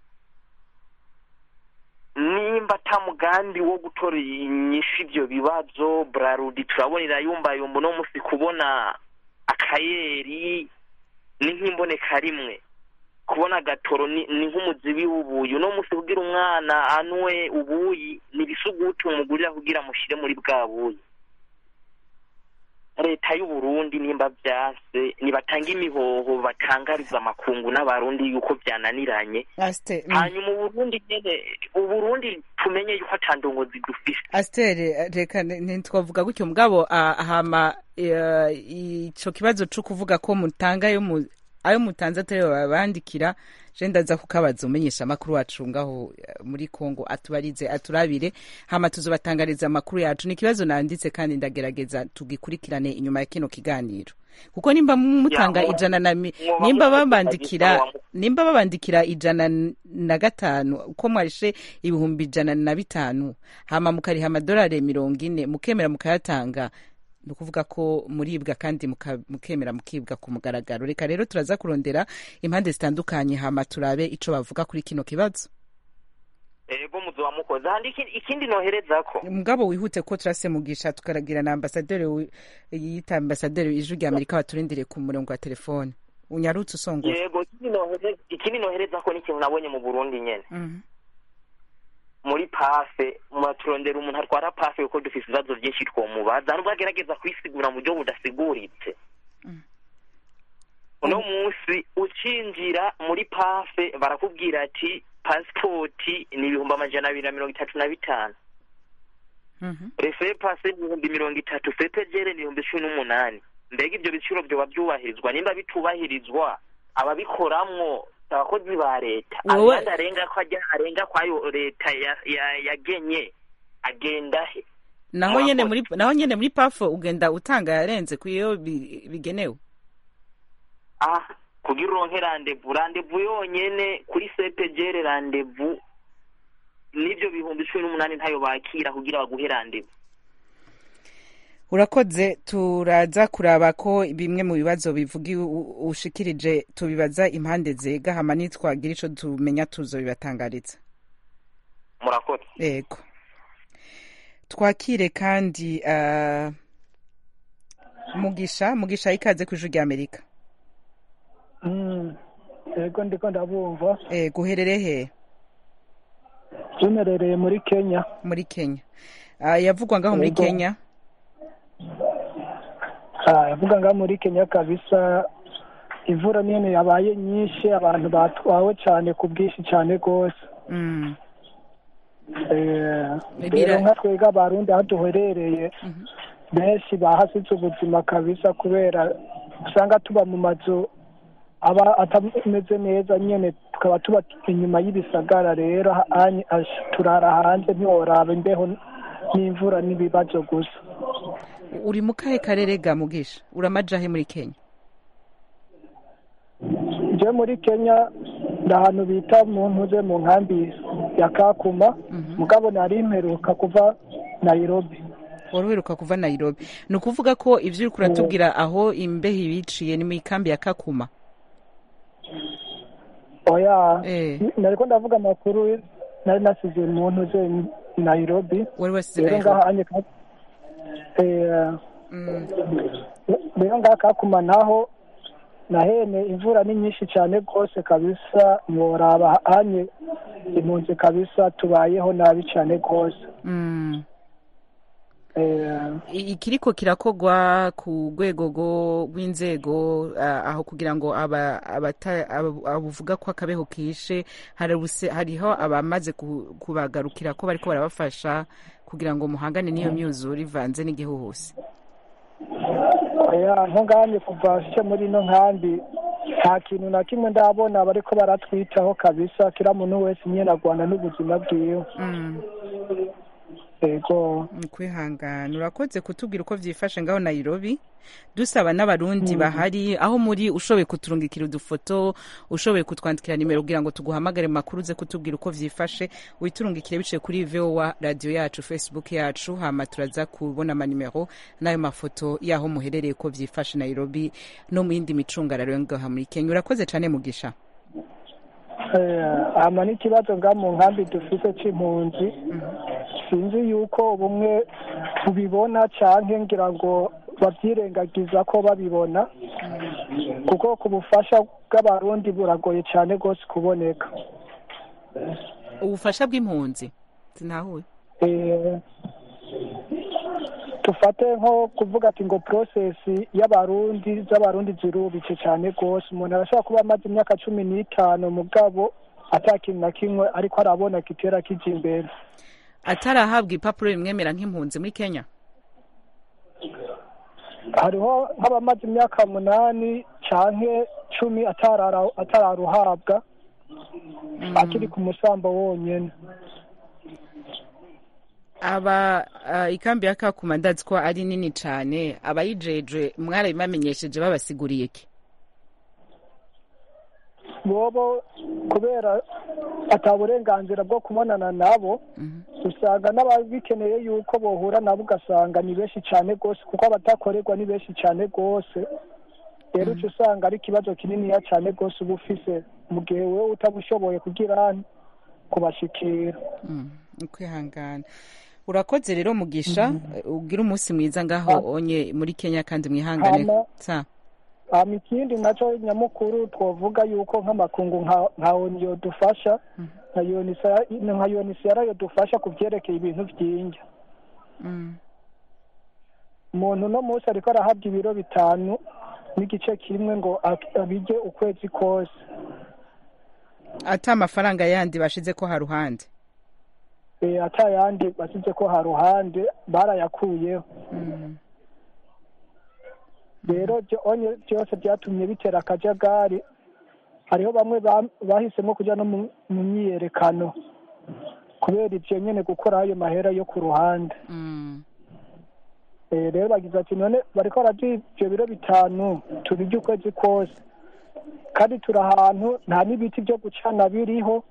nimba tamugambi wo gutora inyishu ibyo bibazo Brarudi turabonera yumba yumba no musi kubona akayeri ni nk'imboneka rimwe kubona gatoro ni nk'umuzibi w'ubuyi no musi kugira umwana anwe ubuyi ni bisugutu umugurira kugira mushire muri bwa buyi. Leta y'u Burundi nimba byase nibatanga imihoho batangariza makungu n'abarundi yuko byananiranye hanyuma u Burundi nyene u Burundi tumenye yuko atandongozi dufise. Astere reka ntitwavuga gutyo mugabo ahama ico kibazo cyo kuvuga ko mutanga yo mu ayo mutanze atari babandikira je ndaza kukabaza umenyesha makuru wacu ngaho muri Kongo atubarize aturabire hama tuzobatangariza makuru yacu ni kibazo nanditse kandi ndagerageza tugikurikirane inyuma ya kino kiganiro kuko nimba mutanga ijana na nimba babandikira nimba babandikira ijana na gatanu uko mwarishe ibihumbi ijana na bitanu hama mukariha amadolari mirongo ine mukemera mukayatanga nukuvuga ko muribwa kandi mukemera mukibwa ku mugaragaro. Reka rero turaza kurondera impande zitandukanye hama turabe ico bavuga kuri kino kibazo. Ego muzo wamukoza handi ikindi nohereza ko mugabo wihute ko turase mugisha tukaragira na ambassadeur yita ambassadeur ijwi rya Amerika baturindire ku murongo wa telefone unyarutse usongo. Yego ikindi nohereza ikindi nohereza ko n'ikintu nabonye mu Burundi nyene. Mhm. Mm muri pafe muturondera umuntu atwara pafe uko dufise ibibazo byinshi twomubaza n'ubwo agerageza kwisigura mu byo budasiguritse. Mm. Uno munsi ucinjira muri pafe barakubwira ati passport ni ibihumbi amajana abiri na mirongo itatu na bitanu. Mhm. Refe passe ni ibihumbi mirongo itatu fepegere ni ibihumbi cumi n'umunani. Mbega ibyo biciro byo babyubahirizwa nimba bitubahirizwa ababikoramwo abakozi ba leta abandi arenga ko ajya arenga kwayo leta yagenye ya, ya agenda he naho nyene muri naho nyene muri pafo ugenda utanga yarenze kuyo bigenewe ah kugira uronke rendezvous rendezvous yonyene kuri C P G R rendezvous nibyo bihumbi cumi n'umunani ntayo bakira kugira baguhe rendezvous. Urakoze turaza kuraba ko bimwe mu bibazo bivugi ushikirije tubibaza impande zega hama nitwagira ico tumenya tuzo bibatangariza. Murakoze. Yego. Twakire kandi uh, Mugisha Mugisha ikaze ku ijwi rya Amerika. Mm. Yego ndiko ndabumva. Eh guherere he? Tumerereye muri Kenya. Muri Kenya. Ah uh, yavugwa ngaho muri Kenya. Ah, yavuga nga muri Kenya kabisa imvura nyene yabaye nyinshi abantu batwawe cyane ku bwinshi cyane rwose mm. eh rero nka twega abarundi aho duherereye benshi bahasize ubuzima kabisa kubera usanga tuba mu mazu aba atameze neza nyene tukaba tuba inyuma y'ibisagara rero turara hanze ntiworaba imbeho n'imvura n'ibibazo gusa. Uri mu kahe karere ga Mugisha? Uramajahe muri Kenya? Je muri Kenya ndahantu bita mu ntuze mu nkambi ya Kakuma mugabo nari imperuka kuva Nairobi. Waruheruka kuva Nairobi. Ni ukuvuga ko ivyo uri kuratubwira aho imbeho ibiciye ni mu ikambi ya Kakuma? Oya eh. Nariko ndavuga amakuru nari nasize mu ntuze Nairobi. Wari wasize Nairobi? Eh rero ngaha Kakuma naho nahene imvura ni nyinshi cyane rwose kabisa nyoraba hanye impunzi kabisa tubayeho nabi cyane rwose. Mm. Eh ikiriko kirakogwa ku rwego rw'inzego aho kugira ngo aba abuvuga ko akabeho kishe hariho abamaze kubagarukira ko bariko barabafasha kugira ngo muhangane n'iyo myuzure ivanze n'igihuhusi. Oya ntonganye kuva cye muri no nkambi nta kintu na kimwe ndabona bariko baratwitaho kabisa kira muntu wese nyene agwana n'ubuzima bwiwe. Mm. Ego kwihangana urakoze kutubwira uko vyifashe ngaho Nairobi dusaba n'abarundi mm. bahari aho muri ushoboye kuturungikira udufoto ushoboye kutwandikira nimero kugira ngo tuguhamagare makuru ze kutubwira uko vyifashe witurungikire biciye kuri V O A radio yacu Facebook yacu hama turaza kubona ama nimero nayo mafoto yaho muherereye ko vyifashe Nairobi no mu yindi micungararo ngaho muri Kenya. Urakoze cyane Mugisha. Eh ama ni kibazo nga mu nkambi dufite c'impunzi sinzi yuko bumwe tubibona canke ngira ngo bavyirengagiza ko babibona kuko kubufasha bw'abarundi buragoye cyane gose kuboneka. Ubufasha bw'impunzi sinahuye eh tufate nko kuvuga ati ngo process y'abarundi z'abarundi zirubice cyane gose umuntu arashaka kuba amaze imyaka cumi n'itanu mugabo atakintu na kimwe ariko arabona kitera kije imbere atarahabwa ipapuro rimwemera nk'impunzi muri Kenya. Hariho nk'abamaze imyaka munani canke cumi atarara atararuhabwa mm. akiri ku musambo wonyene. Aba uh, ikambi ya Kakuma ndazi ko ari nini cyane abayijeje mwarabimamenyesheje babasiguriye iki? Bobo kubera ataburenganzira bwo kubonana nabo usanga mm -hmm. n'ababikeneye yuko bohura nabo ugasanga ni benshi cyane gose kuko abatakorerwa ni benshi cyane gose rero mm -hmm. usanga ari kibazo kinini ya cyane gose ubufise mu gihe wewe utabushoboye kugira kubashikira. Mm ukwihangana. Urakoze rero Mugisha mm -hmm. ugira umunsi mwiza ngaho onye muri Kenya kandi mwihangane sa Um, ikindi naco nyamukuru twovuga yuko nk'amakungu nka nka onyo dufasha nka yonisa nka yonisa yarayo dufasha kuvyerekeye ibintu vyinja. Mm. Umuntu no munsi ariko arahabwa ibiro bitanu n'igice kimwe ngo abije ukwezi kose. Ata amafaranga yandi bashize ko haruhande. Eh ata yandi basize ko haruhande barayakuyeho. Mm. Rero byo onye byose byatumye bitera akajagari hariho bamwe bahisemo kujya no mu myiyerekano kubera ivyo nyene gukora ayo mahera yo ku ruhande. Mm. Eh rero bagize ati none bariko barazi ivyo biro bitanu tubijye ukwezi kose kandi turahantu nta n'ibiti byo gucana biriho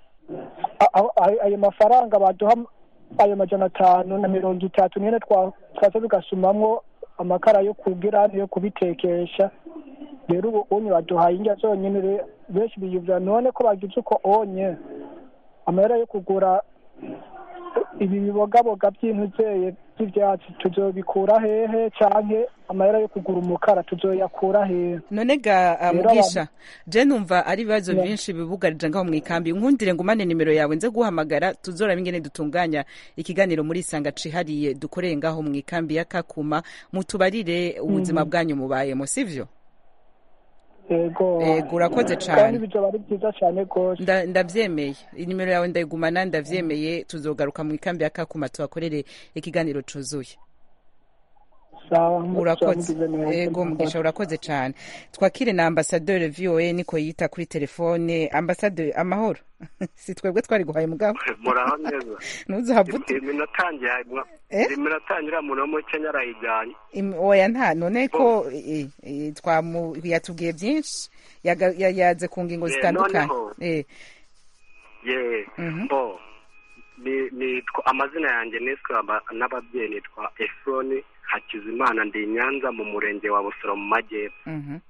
ayo mafaranga baduha ayo majana atanu na mirongo itatu nyene twaza bigasumamwo amakara yo kugira yo kubitekesha rero ubu onye baduhaye injya zonyene benshi biyuvya none ko bagize uko onye amahera yo kugura ibi bibogaboga by'intuzeye by'ivyatsi tuzobikura hehe canke amahera yo kugura umukara tuzoyakura hehe? None ga uh, Mugisha je numva ari bibazo byinshi bibugarije ngaho mwikambi nkundire ngumane nimero yawe nze guhamagara tuzoraba ingene dutunganya ikiganiro muri Sanga cihariye dukoreye ngaho mwikambi ya Kakuma mutubarire ubuzima mm -hmm. bwanyu mubayemo sivyo? yego yego urakoze kandi cyane bizoba ari byiza cyane rwose Nda- ndavyemeye inimero yawe ndayigumana ndavyemeye tuzogaruka mu ikambi ya Kakuma tubakorere ikiganiro cuzuye sawa urakoze yego mugisha urakoze cyane twakire na ambassadeur V O A niko yita kuri telefone ambassadeur amahoro si twebwe twari guhaye mugabo muraho neza ntuzahavute iminatangira Eh? iminatangira umuntu wo mu Kenya arayijyanye Im- oya nta none ko eh, eh, twamu yatubwiye byinshi yaga- ya- yaze ku ngingo Eh, zitandukanye noneho. eh ye Mhm. bo ni nitwa amazina yanjye niswe aba- n'ababyeyi nitwa Efroni Hakizimana ndi i Nyanza mu murenge wa Busoro mu majyepfo mhm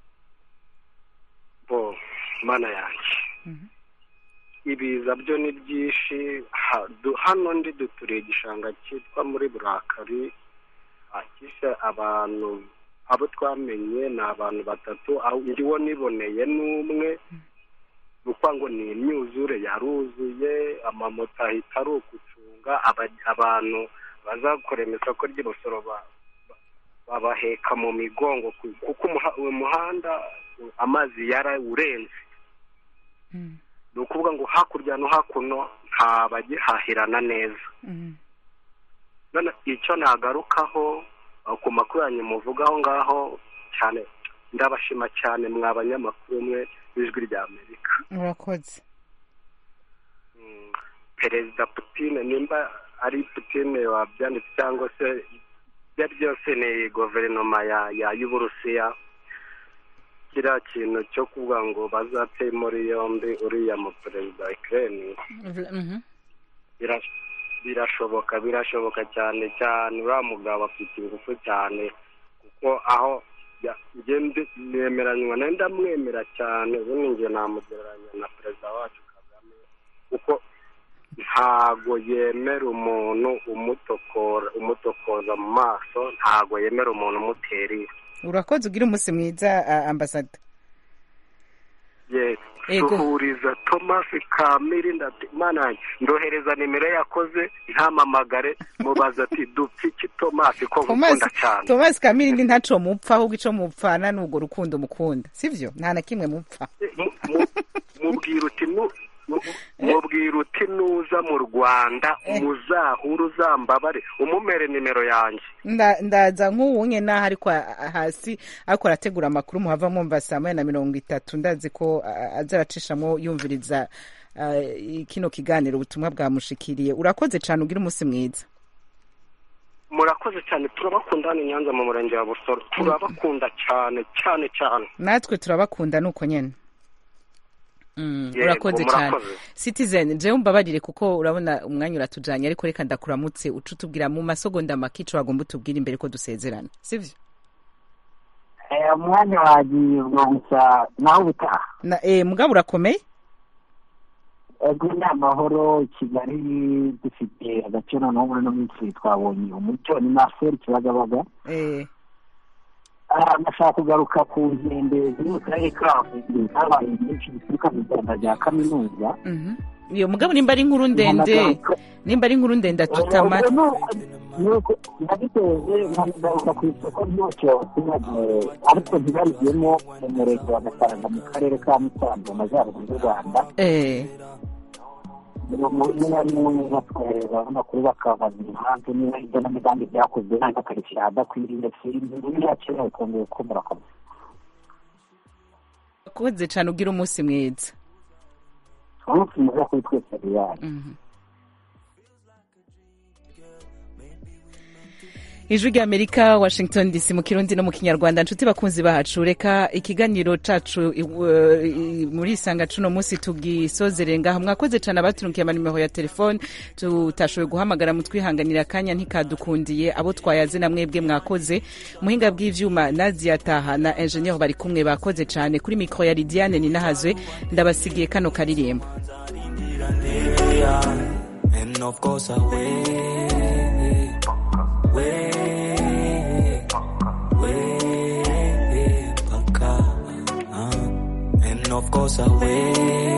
bo mana yanjye ibiza byo ni byinshi ha- du- hano ndi duturiye igishanga cyitwa muri Burakari akishe abantu abo twamenye ni abantu batatu aho ndiwo niboneye n'umwe nuko ngo ni imyuzure yaruzuye amamoto ahita ari ukucunga aba- abantu bazakorera isoko ry'Ibusoro ba- ba- babaheka mu migongo ku- kuko umuha- uwo muhanda amazi yarawurenze ni ukuvuga ngo hakurya no hakuno nta bagihahirana neza none icyo nagarukaho aho ku makuru yanyu muvuga aho ngaho cyane ndabashima cyane mwa banyamakuru mwe b'ijwi rya Amerika urakoze perezida Putin nimba ari Putin wabyanditse cyangwa se ibyo byose ni guverinoma ya ya y'Uburusiya kiriya kintu cyo kuvuga ngo bazate muri yombi uriya mu perezida wa Ukraine mhm bira- birashoboka birashoboka cyane cyane uriya mugabo afite ingufu cyane kuko aho ya- njye ndi- nemeranywa na ndamwemera cyane ubundi njye namugereranya na perezida wacu Kagame kuko ntago yemera umuntu umutokora umutokoza mu maso ntago yemera umuntu umuteriye urakoze ugira umunsi mwiza uh, ambassadeur yes Ego. suhuriza Thomas Kamiri ndati mana ndohereza nimero yakoze ntamamagare mubaza ati dupfa iki Thomas ko Thomas gukunda cyane Thomas Kamiri ndi ntaco mupfa ahubwo ico mupfana n'ubwo rukundo mukunda sivyo nta na kimwe mupfa Mu- mu- mubwira uti nu- mu- mubwira uti nuza mu Rwanda muzahura uzambabare umumere nimero yanjye Nda- ndaza nk'uwunye naho ariko a- hasi ariko arategura amakuru muhava mwumva saa moya na mirongo itatu ndazi ko a- aza aracishamo yumviriza uh, kino kiganiro ubutumwa bwamushikiriye urakoze cyane ugira umunsi mwiza murakoze cyane turabakunda hano i Nyanza mu murenge wa Busoro turabakunda cyane cyane cyane natwe turabakunda nuko nyene Mm, Yego, urakoze cyane murakoze. Citizen je umbabarire kuko urabona umwanya uratujanye ariko reka ndakuramutse uca utubwira mu masegonda makico wagomba utubwira imbere ko dusezerana sivyo Eh, umwanya wagiye gusa nawe ubutaha na eh mugabo urakomeye ego ni amahoro Kigali dufite agaciro noneho muri no minsi twabonye umucyo ni Marcel Kibagabaga eh ndashaka kugaruka ku nkende ziri mu karere ka Huye habaye byinshi bituruka mu Rwanda rya kaminuza mhm iyo mugabo nimba ari inkuru ndende nimba ari inkuru ndende tutama nuko nabiteje nkagaruka ku isoko ry'umucyo ariko ntibarigiyemo mu murenge wa Gasaranga mu karere ka Musanze mu majyaruguru y'u Rwanda eh niba ari umwe batwohereza amakuru bakabaza impamvu niba ibyo n'imigambi byakozwe ntabwo akarishya adakwiriye filime niba yakenewe kongera uko murakomeza urakoze cyane ugira umunsi mwiza umunsi mwiza kuri twese riyari ijwi ry'Amerika Washington D C mu kirundi no mu kinyarwanda nshuti bakunzi bacu reka ikiganiro cacu uh, muri isanga cuno munsi tugisozerenga hamwe mwakoze cyane abaturunkiye amanimero ya telefone tutashoboye guhamagara mutwihanganira kanya ntikadukundiye abo twayaze na mwebwe mwakoze muhinga bw'ivyuma Nadia Taha na engineer bari kumwe bakoze cyane kuri micro ya Lidiane ni nahazwe ndabasigiye kano karirimbo And of course I wait, wait, wait, paka, uh, and of course I wait.